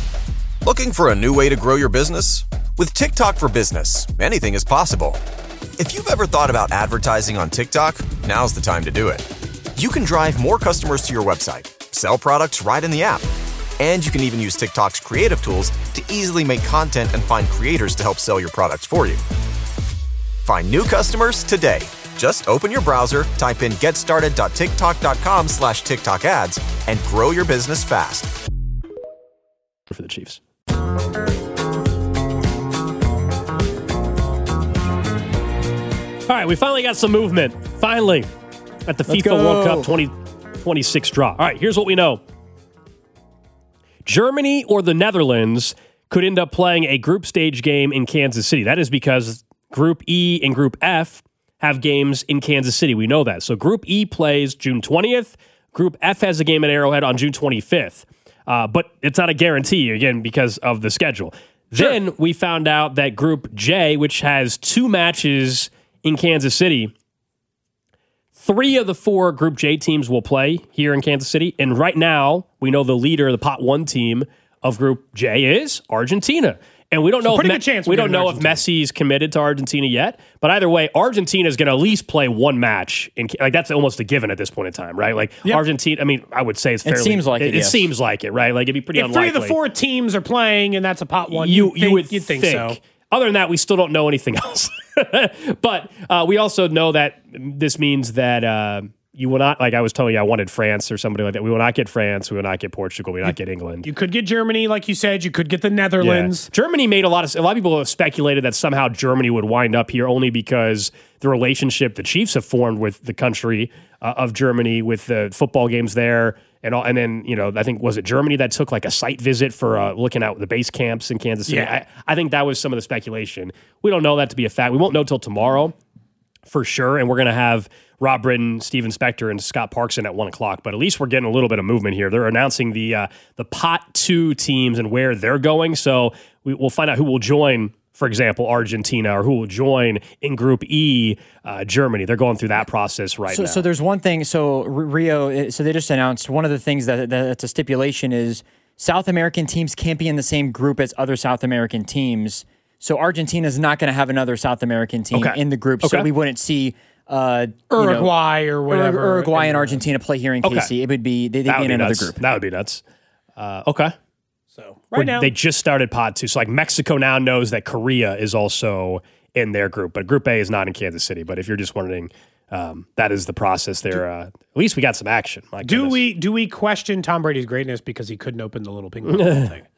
Looking for a new way to grow your business? With TikTok for Business, anything is possible. If you've ever thought about advertising on TikTok, now's the time to do it. You can drive more customers to your website, sell products right in the app, and you can even use TikTok's creative tools to easily make content and find creators to help sell your products for you. Find new customers today. Just open your browser, type in getstarted.tiktok.com slash TikTok ads, and grow your business fast. For the Chiefs. All right, we finally got some movement. Finally, at the Let's FIFA go. World Cup twenty twenty-six draw. All right, here's what we know. Germany or the Netherlands could end up playing a group stage game in Kansas City. That is because Group E and Group F have games in Kansas City. We know that. So Group E plays June twentieth. Group F has a game at Arrowhead on June twenty-fifth. Uh, but it's not a guarantee, again, because of the schedule. Sure. Then we found out that Group J, which has two matches in Kansas City, three of the four Group J teams will play here in Kansas City. And right now, we know the leader, the pot one team of Group J is Argentina. And we don't know, pretty if, good chance we we're don't getting know if Argentina. Messi's committed to Argentina yet. But either way, Argentina is going to at least play one match. In, like that's almost a given at this point in time, right? Like Yep. Argentina, I mean, I would say it's It fairly. seems like it, It, yes. seems like it, right? Like it'd be pretty If unlikely. three of the four teams are playing and that's a pot one, you you'd you think, would you'd think, think so. Other than that, we still don't know anything else. But uh, we also know that this means that uh, you will not, like I was telling you, I wanted France or somebody like that. We will not get France. We will not get Portugal. We will not get England. You could get Germany, like you said. You could get the Netherlands. Yeah. Germany made a lot of, a lot of people have speculated that somehow Germany would wind up here only because the relationship the Chiefs have formed with the country uh, of Germany, with the football games there. And all, and then, you know, I think, was it Germany that took like a site visit for uh, looking at the base camps in Kansas City? Yeah. I, I think that was some of the speculation. We don't know that to be a fact. We won't know till tomorrow for sure. And we're going to have Rob Britton, Steven Spector, and Scott Parkson at one o'clock. But at least we're getting a little bit of movement here. They're announcing the uh, the pot two teams and where they're going. So we, we'll find out who will join, for example, Argentina, or who will join in Group E, uh, Germany. They're going through that process right so, now. So there's one thing. So R- Rio, so they just announced one of the things that, that that's a stipulation is South American teams can't be in the same group as other South American teams. So Argentina is not going to have another South American team Okay. in the group. Okay. So we wouldn't see uh, Uruguay you know, or whatever. Uruguay and Argentina play here in Okay. K C. It would be they'd that be would in be another nuts. group. That would be nuts. Uh, okay. So We're- right now, they just started pot two. So like Mexico now knows that Korea is also in their group, but Group A is not in Kansas City. But if you're just wondering, um, that is the process there. Uh, at least we got some action. My do goodness. we do we question Tom Brady's greatness because he couldn't open the little ping pong ball thing?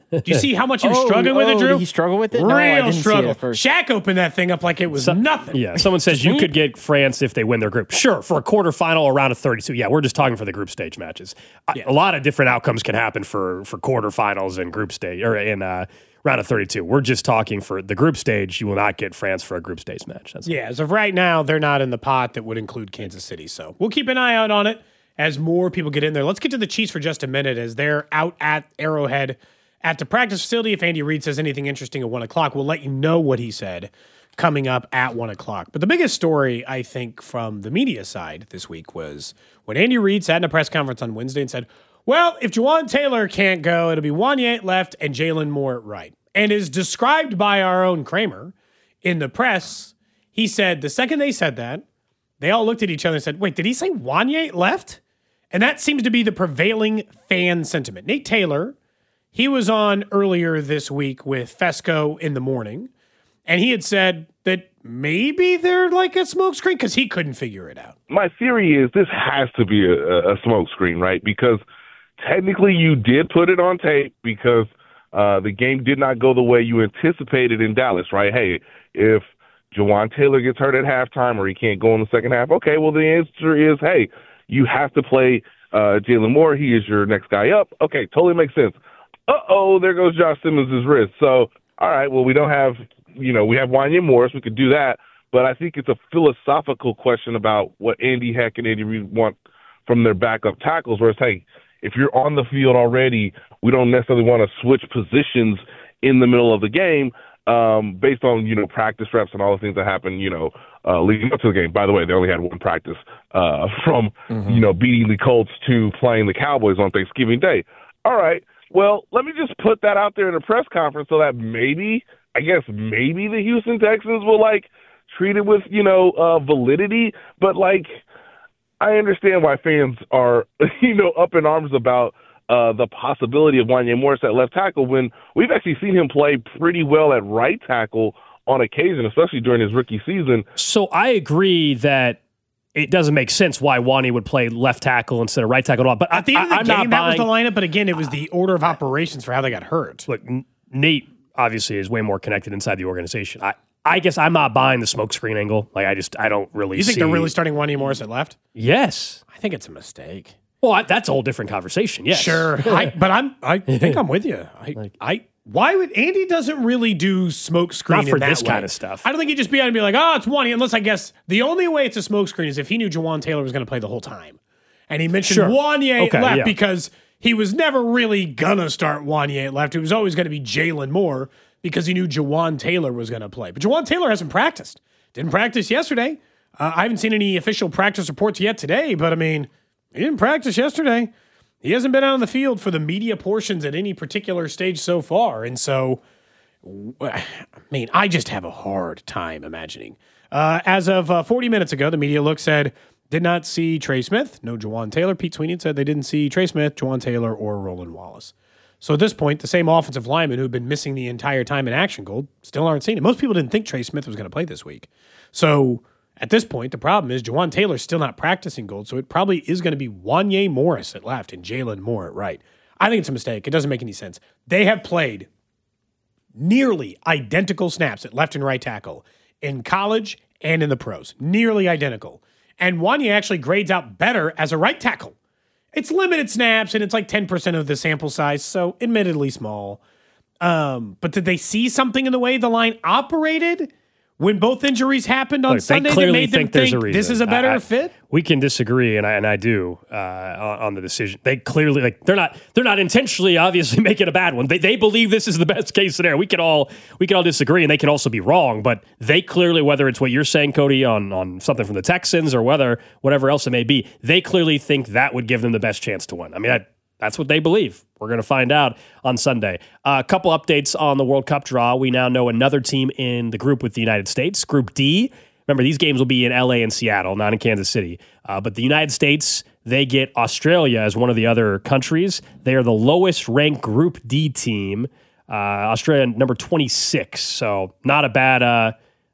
Do you see how much he was Oh, struggling with it, oh, Drew? did he struggle with it? No, I Real didn't see it struggle. at first. Shaq opened that thing up like it was nothing. Yeah, someone says you could get France if they win their group. Sure, for a quarterfinal or round of thirty-two. Yeah, we're just talking for the group stage matches. A- Yeah. A lot of different outcomes can happen for for quarterfinals and group stage or in uh, round of thirty-two. We're just talking for the group stage. You will not get France for a group stage match. That's Yeah, as of right now, they're not in the pot that would include Kansas City. So we'll keep an eye out on it as more people get in there. Let's get to the Chiefs for just a minute as they're out at Arrowhead at the practice facility. If Andy Reid says anything interesting at one o'clock, we'll let you know what he said coming up at one o'clock. But the biggest story, I think, from the media side this week was when Andy Reid sat in a press conference on Wednesday and said, well, if Jawan Taylor can't go, it'll be Wanya at left and Jalen Moore at right. And is described by our own Kramer in the press. He said the second they said that, they all looked at each other and said, wait, did he say Wanya at left? And that seems to be the prevailing fan sentiment. Nate Taylor, he was on earlier this week with Fesco in the morning, and he had said that maybe they're like a smokescreen because he couldn't figure it out. My theory is this has to be a, a smokescreen, right? Because technically you did put it on tape because uh, the game did not go the way you anticipated in Dallas, right? Hey, if Jawan Taylor gets hurt at halftime or he can't go in the second half, okay, well, the answer is, hey, you have to play uh, Jalen Moore. He is your next guy up. Okay, totally makes sense. Uh-oh, there goes Josh Simmons' wrist. So, all right, well, we don't have, you know, we have Wanya Morris. We could do that. But I think it's a philosophical question about what Andy Heck and Andy Reid want from their backup tackles, where it's, hey, if you're on the field already, we don't necessarily want to switch positions in the middle of the game um, based on, you know, practice reps and all the things that happen, you know, uh, leading up to the game. By the way, they only had one practice uh, from, mm-hmm. you know, beating the Colts to playing the Cowboys on Thanksgiving Day. All right. Well, let me just put that out there in a press conference so that maybe, I guess maybe the Houston Texans will, like, treat it with, you know, uh, validity. But, like, I understand why fans are, you know, up in arms about uh, the possibility of Wanya Morris at left tackle when we've actually seen him play pretty well at right tackle on occasion, especially during his rookie season. So I agree that it doesn't make sense why Wanya would play left tackle instead of right tackle at all. But at the end I, of the I'm game, not that was buying, the lineup. But again, it was the order of operations for how they got hurt. Look, Nate obviously is way more connected inside the organization. I, I guess I'm not buying the smokescreen angle. Like I just I don't really. You think see... they're really starting Wanya Morris at left? Yes, I think it's a mistake. Well, I, that's a whole different conversation. Yes, sure. I, but I'm I think I'm with you. I, like, I why would Andy doesn't really do smokescreen not for in that this way. kind of stuff. I don't think he'd just be out and be like, oh, it's Wanya. Unless I guess the only way it's a smokescreen is if he knew Jawan Taylor was going to play the whole time, and he mentioned sure. Wanya okay, left yeah. because he was never really gonna start Wanya at left. It was always going to be Jalen Moore because he knew Jawan Taylor was going to play. But Jawan Taylor hasn't practiced. Didn't practice yesterday. Uh, I haven't seen any official practice reports yet today, but I mean, he didn't practice yesterday. He hasn't been out on the field for the media portions at any particular stage so far. And so, I mean, I just have a hard time imagining. Uh, as of uh, forty minutes ago, the media look said, did not see Trey Smith, no Jawan Taylor. Pete Sweeney said they didn't see Trey Smith, Jawan Taylor, or Roland Wallace. So at this point, the same offensive linemen who've been missing the entire time in Action Gold still aren't seeing it. Most people didn't think Trey Smith was going to play this week. So at this point, the problem is Jawan Taylor's still not practicing Gold, so it probably is going to be Wanya Morris at left and Jalen Moore at right. I think it's a mistake. It doesn't make any sense. They have played nearly identical snaps at left and right tackle in college and in the pros. Nearly identical. And Wanya actually grades out better as a right tackle. It's limited snaps, and it's like ten percent of the sample size, so admittedly small. Um, but did they see something in the way the line operated when both injuries happened on Look, Sunday they clearly that made them think, there's think a reason. this is a better I, I, fit? We can disagree, and I and I do uh, on, on the decision. They clearly like they're not they're not intentionally obviously making a bad one. They they believe this is the best case scenario. We can all we can all disagree, and they can also be wrong. But they clearly, whether it's what you're saying, Cody, on on something from the Texans or whether whatever else it may be, they clearly think that would give them the best chance to win. I mean, I, that's what they believe. We're going to find out on Sunday. Uh, a couple updates on the World Cup draw. We now know another team in the group with the United States, Group D. Remember, these games will be in L A and Seattle, not in Kansas City. Uh, but the United States, they get Australia as one of the other countries. They are the lowest ranked Group D team. Uh, Australia, number twenty-six. So not a bad, uh,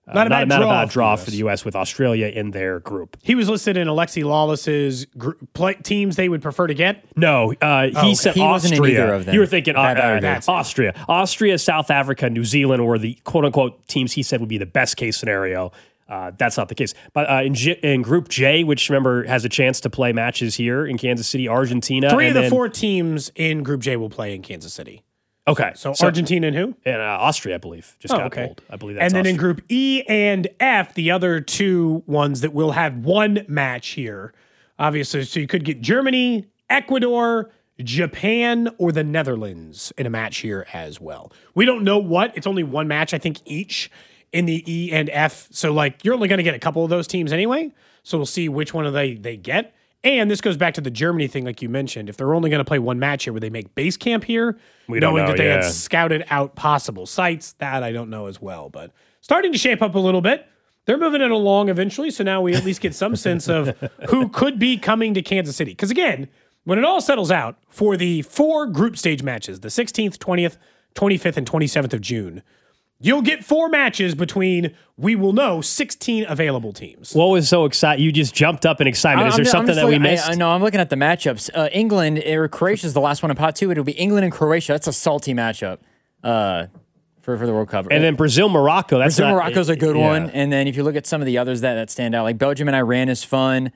Uh, not a bad not, draw, not a bad draw for, for the U S with Australia in their group. He was listed in Alexi Lawless's group, play, teams they would prefer to get. No, uh, he oh, okay. said he wasn't in Austria. either of them. You were thinking uh, That- uh, that's Austria. Austria, South Africa, New Zealand were the quote-unquote teams he said would be the best-case scenario. Uh, that's not the case. But uh, in, G- in Group J, which, remember, has a chance to play matches here in Kansas City, Argentina. Three and of the then, four teams in Group J will play in Kansas City. Okay. So, so Argentina and who? And uh, Austria, I believe, just oh, got okay. pulled. I believe that's And then Austria. in Group E and F, the other two ones that will have one match here, obviously. So you could get Germany, Ecuador, Japan, or the Netherlands in a match here as well. We don't know what. It's only one match, I think, each in the E and F. So, like, you're only going to get a couple of those teams anyway. So we'll see which one of they they get. And this goes back to the Germany thing, like you mentioned. If they're only going to play one match here, would they make base camp here? We don't knowing know, that they yeah. had scouted out possible sites, that I don't know as well. But starting to shape up a little bit. They're moving it along eventually, so now we at least get some sense of who could be coming to Kansas City. Because again, when it all settles out for the four group stage matches, the sixteenth, twentieth, twenty-fifth, and twenty-seventh of June, you'll get four matches between, we will know, sixteen available teams. What was so exciting? You just jumped up in excitement. Is there I'm- I'm something just that we looking- missed? I, I know. I'm looking at the matchups. Uh, England or Croatia is the last one in pot two. It'll be England and Croatia. That's a salty matchup uh, for for the World Cup. And then Brazil, Morocco. That's Brazil, not, Morocco's a good yeah. one. And then if you look at some of the others that, that stand out, like Belgium and Iran is fun,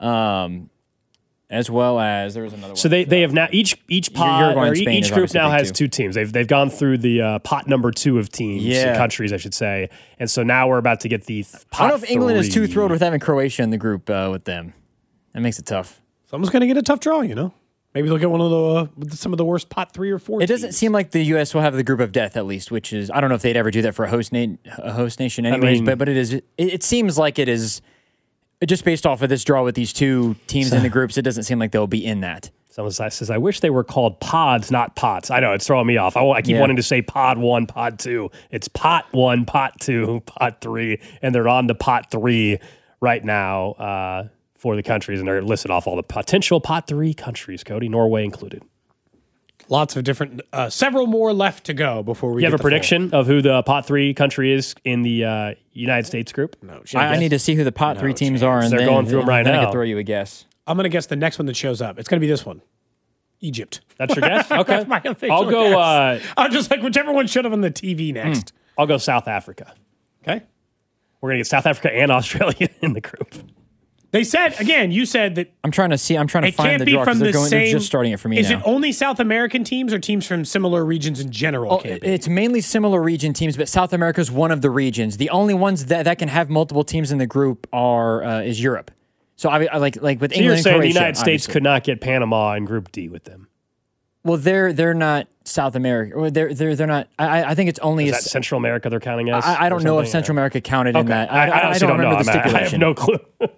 um, as well as there was another one. So they, they have now each each pod Uruguay or and e- Spain each is group obviously now big has too. two teams. They've they've gone through the uh, pot number two of teams, Yeah. countries, I should say, and so now we're about to get the th- pot I don't know if England is too three. thrilled with having Croatia in the group uh, with them. That makes it tough. Someone's going to get a tough draw, you know? Maybe they'll get one of the uh, with some of the worst pot three or four It doesn't teams. seem like the U S will have the group of death at least, which is I don't know if they'd ever do that for a host na- a host nation, anyways. mean- but but it is it, it seems like it is just based off of this draw with these two teams in the groups. It doesn't seem like they'll be in that. Someone says, I wish they were called pods, not pots. I know, it's throwing me off. I, I keep Yeah. wanting to say pod one, pod two. It's pot one, pot two, pot three, and they're on to pot three right now uh, for the countries, and they're listed off all the potential pot three countries, Cody, Norway included. Lots of different, uh, several more left to go before we You get have a the full- prediction of who the pot three country is in the uh, United States group? No, I, I need to see who the pot three teams are, and They're then, going through 'em right then I now. can throw you a guess. I'm going to guess the next one that shows up. It's going to be this one. Egypt. That's your guess? Okay. That's my official I'll go. guess. Uh, I'm just like, whichever one showed up on the T V next. I'll go South Africa. Okay. We're gonna get South Africa and Australia in the group. They said, again, you said that I'm trying to see. I'm trying to it find can't the be draw from because they're the going. same. They're just starting it for me Is now. it only South American teams or teams from similar regions in general? Oh, can't be? it's mainly similar region teams, but South America is one of the regions. The only ones that, that can have multiple teams in the group are uh, is Europe. So I, I like like with So England you're and saying Croatia, the United States obviously. could not get Panama in Group D with them? Well, they're they're not South America. Or they're they're they're not. I I think it's only. Is a that Central America they're counting as? I, I or don't know if something? Central America counted in Okay. that. I, I honestly don't don't know. remember the I'm- I have stipulation. no clue.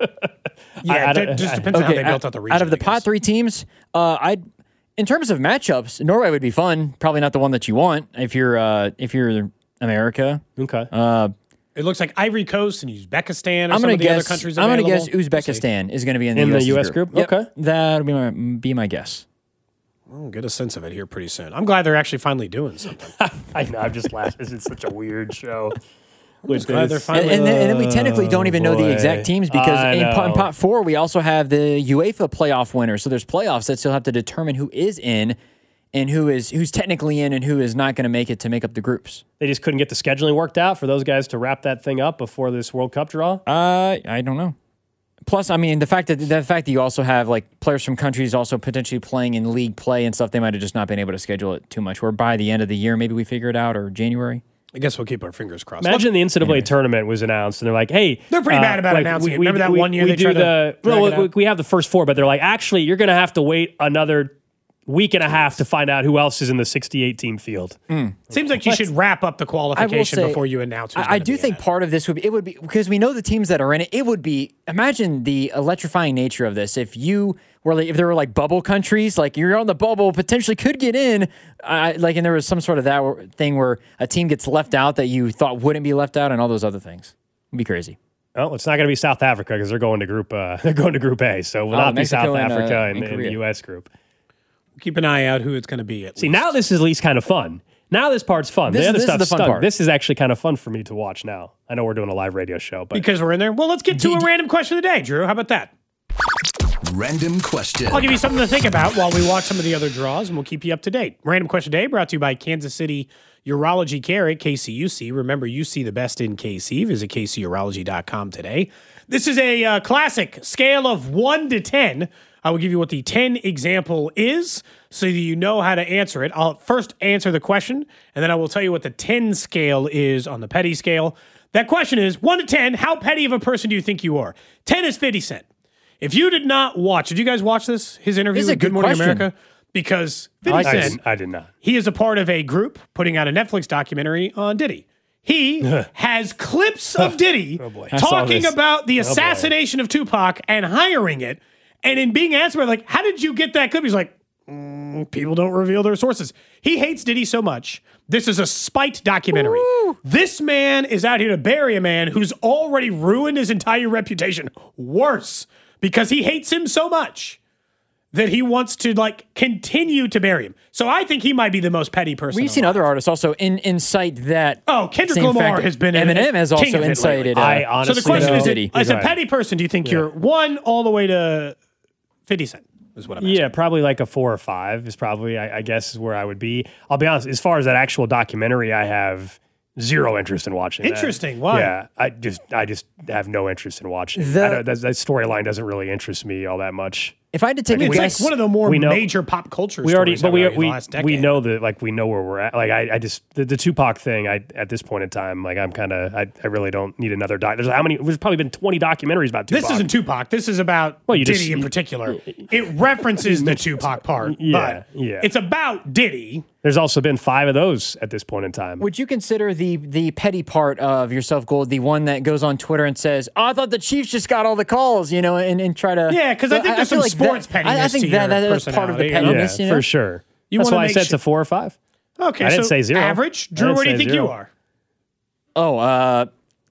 yeah, I- I it don't- just depends on how they out- built out the region. Out of the I guess. pot three teams, uh, I in terms of matchups, Norway would be fun. Probably not the one that you want if you're uh, if you're America. Okay. Uh, It looks like Ivory Coast and Uzbekistan or I'm some gonna of the guess. other countries I'm gonna available. guess Uzbekistan is going to be in the In the U S U S group? Yep. Okay. That'll be my be my guess. We'll get a sense of it here pretty soon. I'm glad they're actually finally doing something. I know. I'm just laughing. This is such a weird show. With glad they're this. finally- And, and, then, and then we technically don't even know the exact boy. teams because I in pot, in know. pot four we also have the UEFA playoff winner. So there's playoffs that still have to determine who is in and who is who's technically in and who is not going to make it to make up the groups. They just couldn't get the scheduling worked out for those guys to wrap that thing up before this World Cup draw. Uh, I don't know. Plus, I mean, the fact that the fact that you also have like players from countries also potentially playing in league play and stuff, they might have just not been able to schedule it too much. Or by the end of the year, maybe we figure it out, or January. I guess we'll keep our fingers crossed. Imagine the N C double A tournament was announced, and they're like, "Hey, They're pretty mad about announcing it. Remember that one year we they do tried to the drag well, it we, out? we have the first four, but they're like, actually, you're going to have to wait another week and a half to find out who else is in the sixty-eight team field." Seems like you should wrap up the qualification say, before you announce. Who's I, I gonna do be think in it. part of this would be it would be because we know the teams that are in it. It would be imagine the electrifying nature of this. If you were like, if there were like bubble countries, like you're on the bubble, potentially could get in, uh, like and there was some sort of that thing where a team gets left out that you thought wouldn't be left out, and all those other things. It'd be crazy. Oh, it's not going to be South Africa because they're going to group. Uh, they're going to Group A, so it will Oh, not be Mexico South and, uh, Africa and in, in the Korea. U S group. Keep an eye out who it's going to be. At See, least. now this is at least kind of fun. Now this part's fun. This- the other this is stuff the fun stunk. part. This is actually kind of fun for me to watch now. I know we're doing a live radio show, but Because we're in there. Well, let's get to a random question of the day, Drew. How about that? Random question. I'll give you something to think about while we watch some of the other draws, and we'll keep you up to date. Random question of the day brought to you by Kansas City Urology Care at K C U C. Remember, you see the best in K C. Visit K C urology dot com today. This is a uh, classic scale of one to ten. I will give you what the ten example is so that you know how to answer it. I'll first answer the question, and then I will tell you what the ten scale is on the petty scale. That question is one to ten, how petty of a person do you think you are? ten is fifty Cent. If you did not watch, did you guys watch this? His interview This is a with Good good Morning question. America? Because fifty I, Cent, did, I did not. he is a part of a group putting out a Netflix documentary on Diddy. He has clips of Diddy Oh, boy. I saw talking this. about the boy. assassination of Tupac and hiring it. And in being asked about, like, how did you get that clip? He's like, mm, people don't reveal their sources. He hates Diddy so much. This is a spite documentary. This man is out here to bury a man who's already ruined his entire reputation. Worse, because he hates him so much that he wants to, like, continue to bury him. So I think he might be the most petty person. We've seen alive. other artists also in, incite that. Oh, Kendrick same Lamar fact. has been Eminem has king also of it incited. lately. Uh, I So honestly the question know- is, Diddy. as a Go ahead. petty person, do you think you're one all the way to fifty Cent? Is what I'm asking. Yeah, probably like a four or five is probably, I, I guess, is where I would be. I'll be honest, as far as that actual documentary, I have zero interest in watching. that. Interesting. Why? Yeah, I just, I just have no interest in watching. The- I don't- that, that storyline doesn't really interest me all that much. If I had to take I mean, a it's guess, like one of the more we know- major pop culture We already, stories but we ever in we the last decade. we know that, like, we know where we're at. Like, I, I just the, the Tupac thing. I at this point in time, like, I'm kind of, I, I really don't need another doc. There's how many? There's probably been twenty documentaries about Tupac. This isn't Tupac. This is about Well, you Diddy just- in particular. It references the Tupac part, Yeah, but yeah. it's about Diddy. There's also been five of those at this point in time. would you consider the the petty part of yourself, Gold, the one that goes on Twitter and says, "Oh, I thought the Chiefs just got all the calls," you know, and, and try to Yeah, 'cause I think there's feel some sports that, I, I pettiness think to that, your that is part of the personality, you know? pettiness, yeah, you know? for sure. You That's wanna why I make said it's sure- a four or five. Okay, I didn't so say zero. average. I Drew, didn't what do you say think zero. you are? Oh, uh,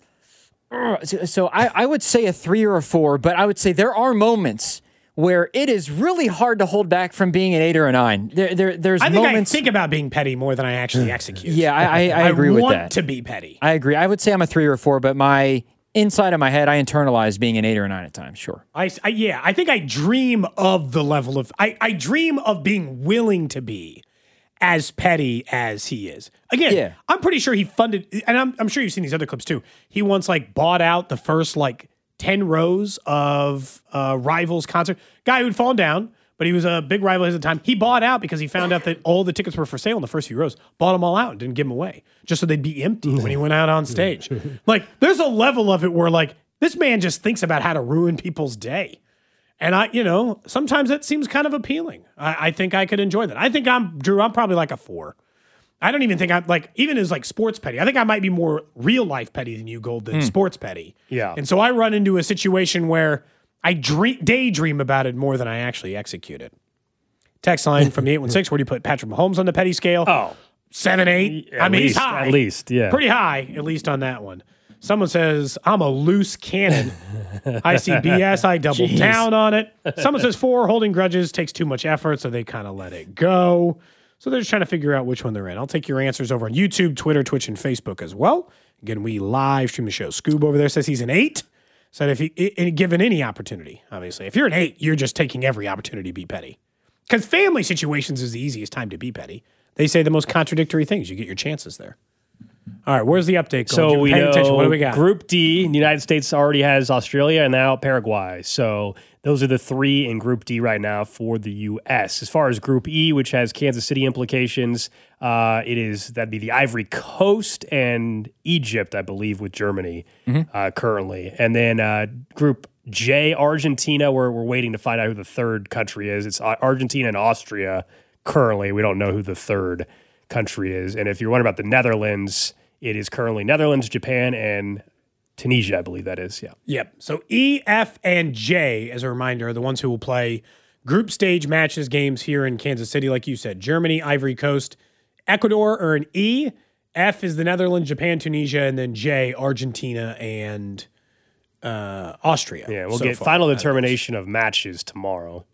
so, so I, I would say a three or a four, but I would say there are moments where it is really hard to hold back from being an eight or a nine. There, there there's I think moments. I think about being petty more than I actually execute. Yeah, I, I, I agree with want that. to be petty. I agree. I would say I'm a three or a four, but my inside of my head, I internalize being an eight or a nine at times. Sure. I, I yeah, I think I dream of the level of I, I dream of being willing to be as petty as he is. Again, Yeah. I'm pretty sure he funded, and I'm, I'm sure you've seen these other clips too. He once like bought out the first like ten rows of uh, Rivals concert. Guy who'd fallen down, but he was a big rival at the time. He bought out because he found out that all the tickets were for sale in the first few rows. Bought them all out and didn't give them away, just so they'd be empty when he went out on stage. Like, there's a level of it where like this man just thinks about how to ruin people's day. And I, you know, sometimes that seems kind of appealing. I, I think I could enjoy that. I think I'm Drew. I'm probably like a four. I don't even think I'm like even as like sports petty. I think I might be more real life petty than you, Gold, than Hmm. sports petty. Yeah. And so I run into a situation where I dream, daydream about it more than I actually execute it. Text line from the eight one six. Where do you put Patrick Mahomes on the petty scale? Oh, seven, eight. At I mean, least, he's high. at least, yeah. Pretty high, at least on that one. Someone says, I'm a loose cannon. I see B S. I double Jeez. down on it. Someone says, four, holding grudges takes too much effort, so they kind of let it go. So they're just trying to figure out which one they're in. I'll take your answers over on YouTube, Twitter, Twitch, and Facebook as well. Again, we live stream the show. Scoob over there says he's an eight. Said if he, i- given any opportunity, obviously. If you're an eight, you're just taking every opportunity to be petty. Because family situations is the easiest time to be petty. They say the most contradictory things. You get your chances there. All right, where's the update going? So You're we paying know attention. What do we got? Group D, the United States already has Australia and now Paraguay. So those are the three in Group D right now for the U S. As far as Group E, which has Kansas City implications, uh, it is that'd be the Ivory Coast and Egypt, I believe, with Germany uh, currently, and then uh, Group J, Argentina. We're we're waiting to find out who the third country is. It's uh, Argentina and Austria currently. We don't know who the third country is. And if you're wondering about the Netherlands, it is currently Netherlands, Japan, and Tunisia, I believe that is. Yeah. Yep. So E, F, and J, as a reminder, are the ones who will play group stage matches games here in Kansas City. Like you said, Germany, Ivory Coast, Ecuador are in E. F is the Netherlands, Japan, Tunisia, and then J, Argentina, and uh, Austria. Yeah, we'll so get far. final Uh, determination of matches tomorrow.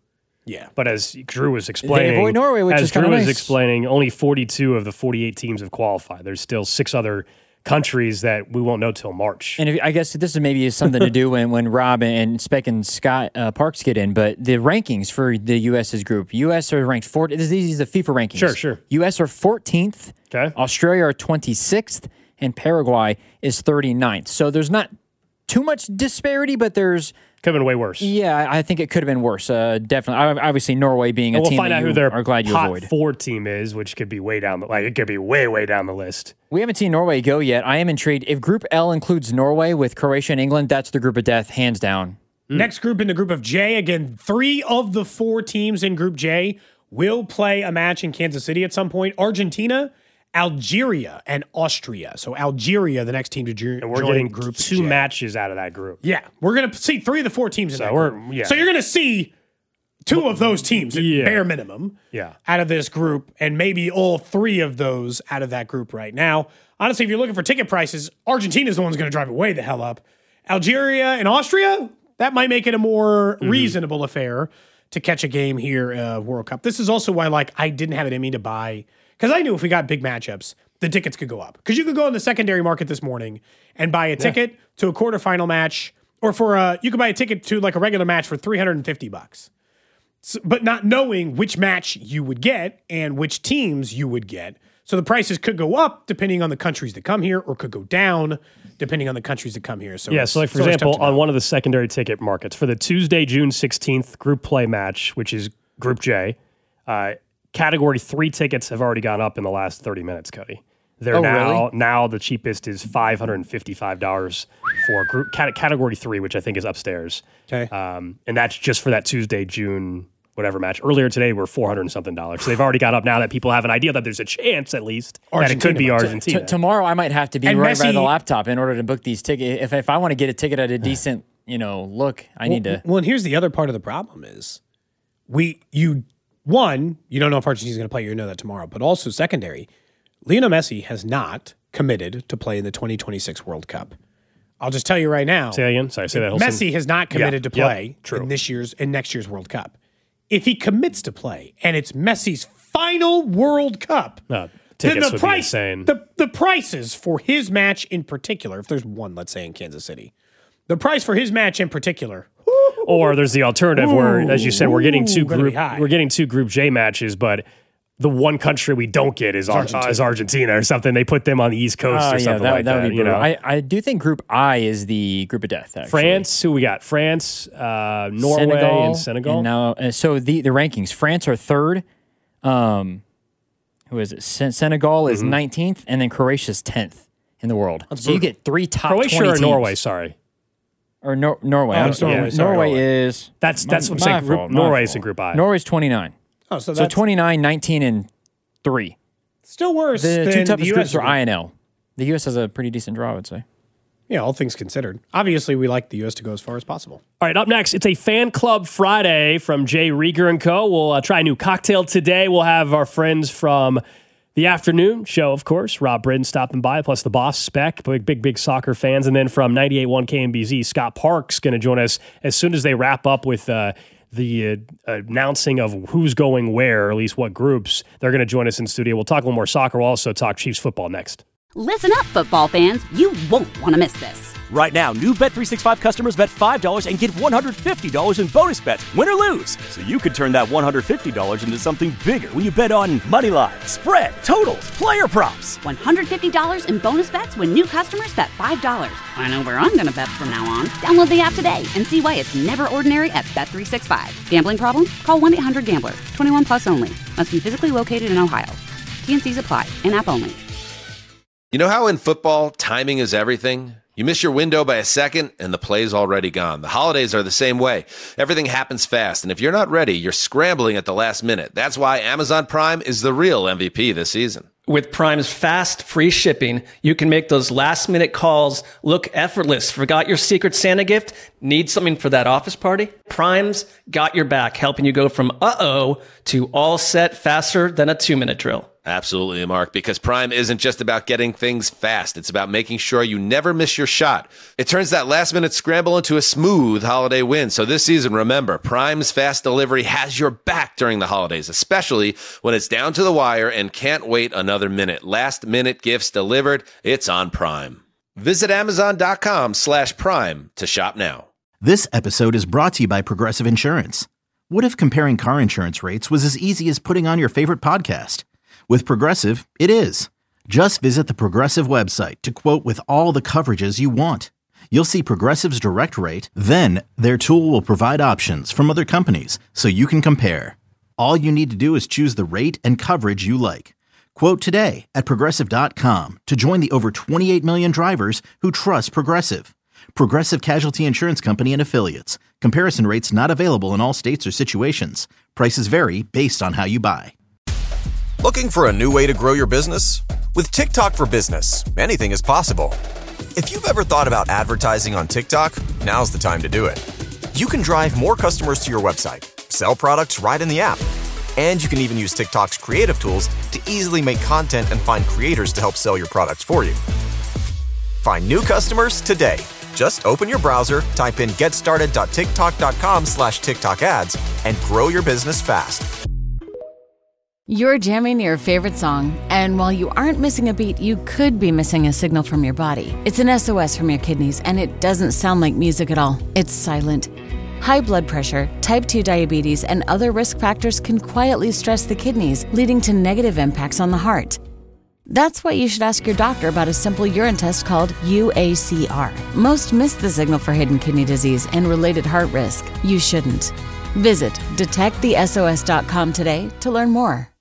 Yeah. But as Drew was explaining, They avoid Norway, which as is Drew kinda was nice. explaining, only forty-two of the forty-eight teams have qualified. There's still six other countries that we won't know till March. And if, I guess this is maybe something to do when, when Rob and Speck and Scott uh, Parks get in, but the rankings for the U S's group, U S are ranked fourth. This is the FIFA rankings. Sure, sure. U S are fourteenth. Okay. Australia are twenty-sixth, and Paraguay is thirty-ninth. So there's not too much disparity, but there's could have been way worse. Yeah, I think it could have been worse. Uh, definitely. Obviously, Norway being a And we'll team find that out you who their are glad you top avoid. four team is, which could be way down the like it could be way way down the list. We haven't seen Norway go yet. I am intrigued. If Group L includes Norway with Croatia and England, that's the group of death, hands down. Next group in the group of J, again, three of the four teams in Group J will play a match in Kansas City at some point. Argentina, Algeria, and Austria. So Algeria, the next team to jo- And we're join getting Group two J. matches out of that group. Yeah, we're going to see three of the four teams in So that we're- group. yeah. So you're going to see two of those teams, at Yeah. bare minimum, Yeah. out of this group, and maybe all three of those out of that group right now. Honestly, if you're looking for ticket prices, Argentina is the one who's going to drive it way the hell up. Algeria and Austria, that might make it a more Mm-hmm. reasonable affair to catch a game here, uh, World Cup. This is also why, like, I didn't have it in me to buy, because I knew if we got big matchups, the tickets could go up. Because you could go in the secondary market this morning and buy a ticket to a quarterfinal match, or for a, you could buy a ticket to like a regular match for three hundred fifty bucks. So, but not knowing which match you would get and which teams you would get. So the prices could go up depending on the countries that come here, or could go down depending on the countries that come here. So Yeah, it's- so like for it's always example, tough to on know. one of the secondary ticket markets for the Tuesday, June sixteenth group play match, which is Group J, uh, category three tickets have already gone up in the last thirty minutes, Cody. They're Oh, now really? now the cheapest is five hundred fifty-five dollars for group cat- category three, which I think is upstairs. Okay. Um, and that's just for that Tuesday, June whatever match. Earlier today were four hundred and something dollars. So they've already got up now that people have an idea that there's a chance at least that it could be Argentina. Argentina. T- tomorrow, I might have to be And right by Messi- the laptop in order to book these tickets. If, if I want to get a ticket at a decent, you know, look, I need to. Well, and here's the other part of the problem is we you one, you don't know if Argentina's going to play, you know that tomorrow, but also secondary, Lionel Messi has not committed to play in the twenty twenty-six World Cup. I'll just tell you right now. Say that again. Sorry, say that whole Messi sentence. has not committed Yeah, to yep, play true. in this year's in next year's World Cup. If he commits to play and it's Messi's final World Cup, No, then tickets the would price, be insane. the the prices for his match in particular, if there's one, let's say in Kansas City, the price for his match in particular, Or there's the alternative where, as you said, we're getting two Ooh, gonna be group high. we're getting two Group J matches, but the one country we don't get is, Ar- Argentina. uh, is Argentina or something. They put them on the East Coast Oh, or yeah, something that, like that that. would be you know, brutal. I, I do think Group I is the group of death. Actually. France. Who we got? France, uh, Norway, Senegal, and Senegal. And now, uh, so the, the rankings: France are third. Um, who is it? Sen- Senegal is Mm-hmm. nineteenth, and then Croatia's tenth in the world. so you get three top Croatia twenty or teams. Norway? Sorry, or Nor- Norway. Oh, I'm it's sorry. Norway, sorry, Norway Norway. is that's that's my- what I'm saying. my Group, fault, my Norway's in fault. Group I. Norway's twenty-nine. oh, so So that's twenty-nine, nineteen, and three. still worse The than two the toughest U S groups are group. I and L. The U S has a pretty decent draw, I would say. Yeah, all things considered. Obviously, we like the U S to go as far as possible. All right, up next, it's a Fan Club Friday from Jay Rieger and Co. We'll uh, try a new cocktail today. We'll have our friends from the afternoon show, of course, Rob Britton stopping by, plus the boss, Speck, big, big, big soccer fans. And then from ninety-eight point one K M B Z, Scott Parks going to join us as soon as they wrap up with uh, the uh, announcing of who's going where, or at least what groups. They're going to join us in studio. We'll talk a little more soccer. We'll also talk Chiefs football next. Listen up, football fans. You won't want to miss this. Right now, new Bet three sixty-five customers bet five dollars and get one hundred fifty dollars in bonus bets, win or lose. So you could turn that one hundred fifty dollars into something bigger when you bet on money line, spread, totals, player props. one hundred fifty dollars in bonus bets when new customers bet five dollars. I know where I'm going to bet from now on. Download the app today and see why it's never ordinary at Bet three sixty-five. Gambling problem? Call one eight hundred gambler. twenty-one plus only. Must be physically located in Ohio. T N Cs apply. In-app only. You know how in football, timing is everything? You miss your window by a second, and the play's already gone. The holidays are the same way. Everything happens fast, and if you're not ready, you're scrambling at the last minute. That's why Amazon Prime is the real M V P this season. With Prime's fast, free shipping, you can make those last-minute calls look effortless. Forgot your Secret Santa gift? Need something for that office party? Prime's got your back, helping you go from uh-oh to all set faster than a two-minute drill. Absolutely, Mark, because Prime isn't just about getting things fast. It's about making sure you never miss your shot. It turns that last-minute scramble into a smooth holiday win. So this season, remember, Prime's fast delivery has your back during the holidays, especially when it's down to the wire and can't wait another minute. Last-minute gifts delivered, it's on Prime. Visit Amazon.com slash Prime to shop now. This episode is brought to you by Progressive Insurance. What if comparing car insurance rates was as easy as putting on your favorite podcast? With Progressive, it is. Just visit the Progressive website to quote with all the coverages you want. You'll see Progressive's direct rate, then their tool will provide options from other companies so you can compare. All you need to do is choose the rate and coverage you like. Quote today at Progressive dot com to join the over twenty-eight million drivers who trust Progressive. Progressive Casualty Insurance Company and Affiliates. Comparison rates not available in all states or situations. Prices vary based on how you buy. Looking for a new way to grow your business? With TikTok for Business, anything is possible. If you've ever thought about advertising on TikTok, now's the time to do it. You can drive more customers to your website, sell products right in the app, and you can even use TikTok's creative tools to easily make content and find creators to help sell your products for you. Find new customers today. Just open your browser, type in getstarted.tiktok.com slash TikTok ads, and grow your business fast. You're jamming your favorite song, and while you aren't missing a beat, you could be missing a signal from your body. It's an S O S from your kidneys, and it doesn't sound like music at all. It's silent. High blood pressure, type two diabetes, and other risk factors can quietly stress the kidneys, leading to negative impacts on the heart. That's why you should ask your doctor about a simple urine test called U A C R. Most miss the signal for hidden kidney disease and related heart risk. You shouldn't. Visit detect the S O S dot com today to learn more.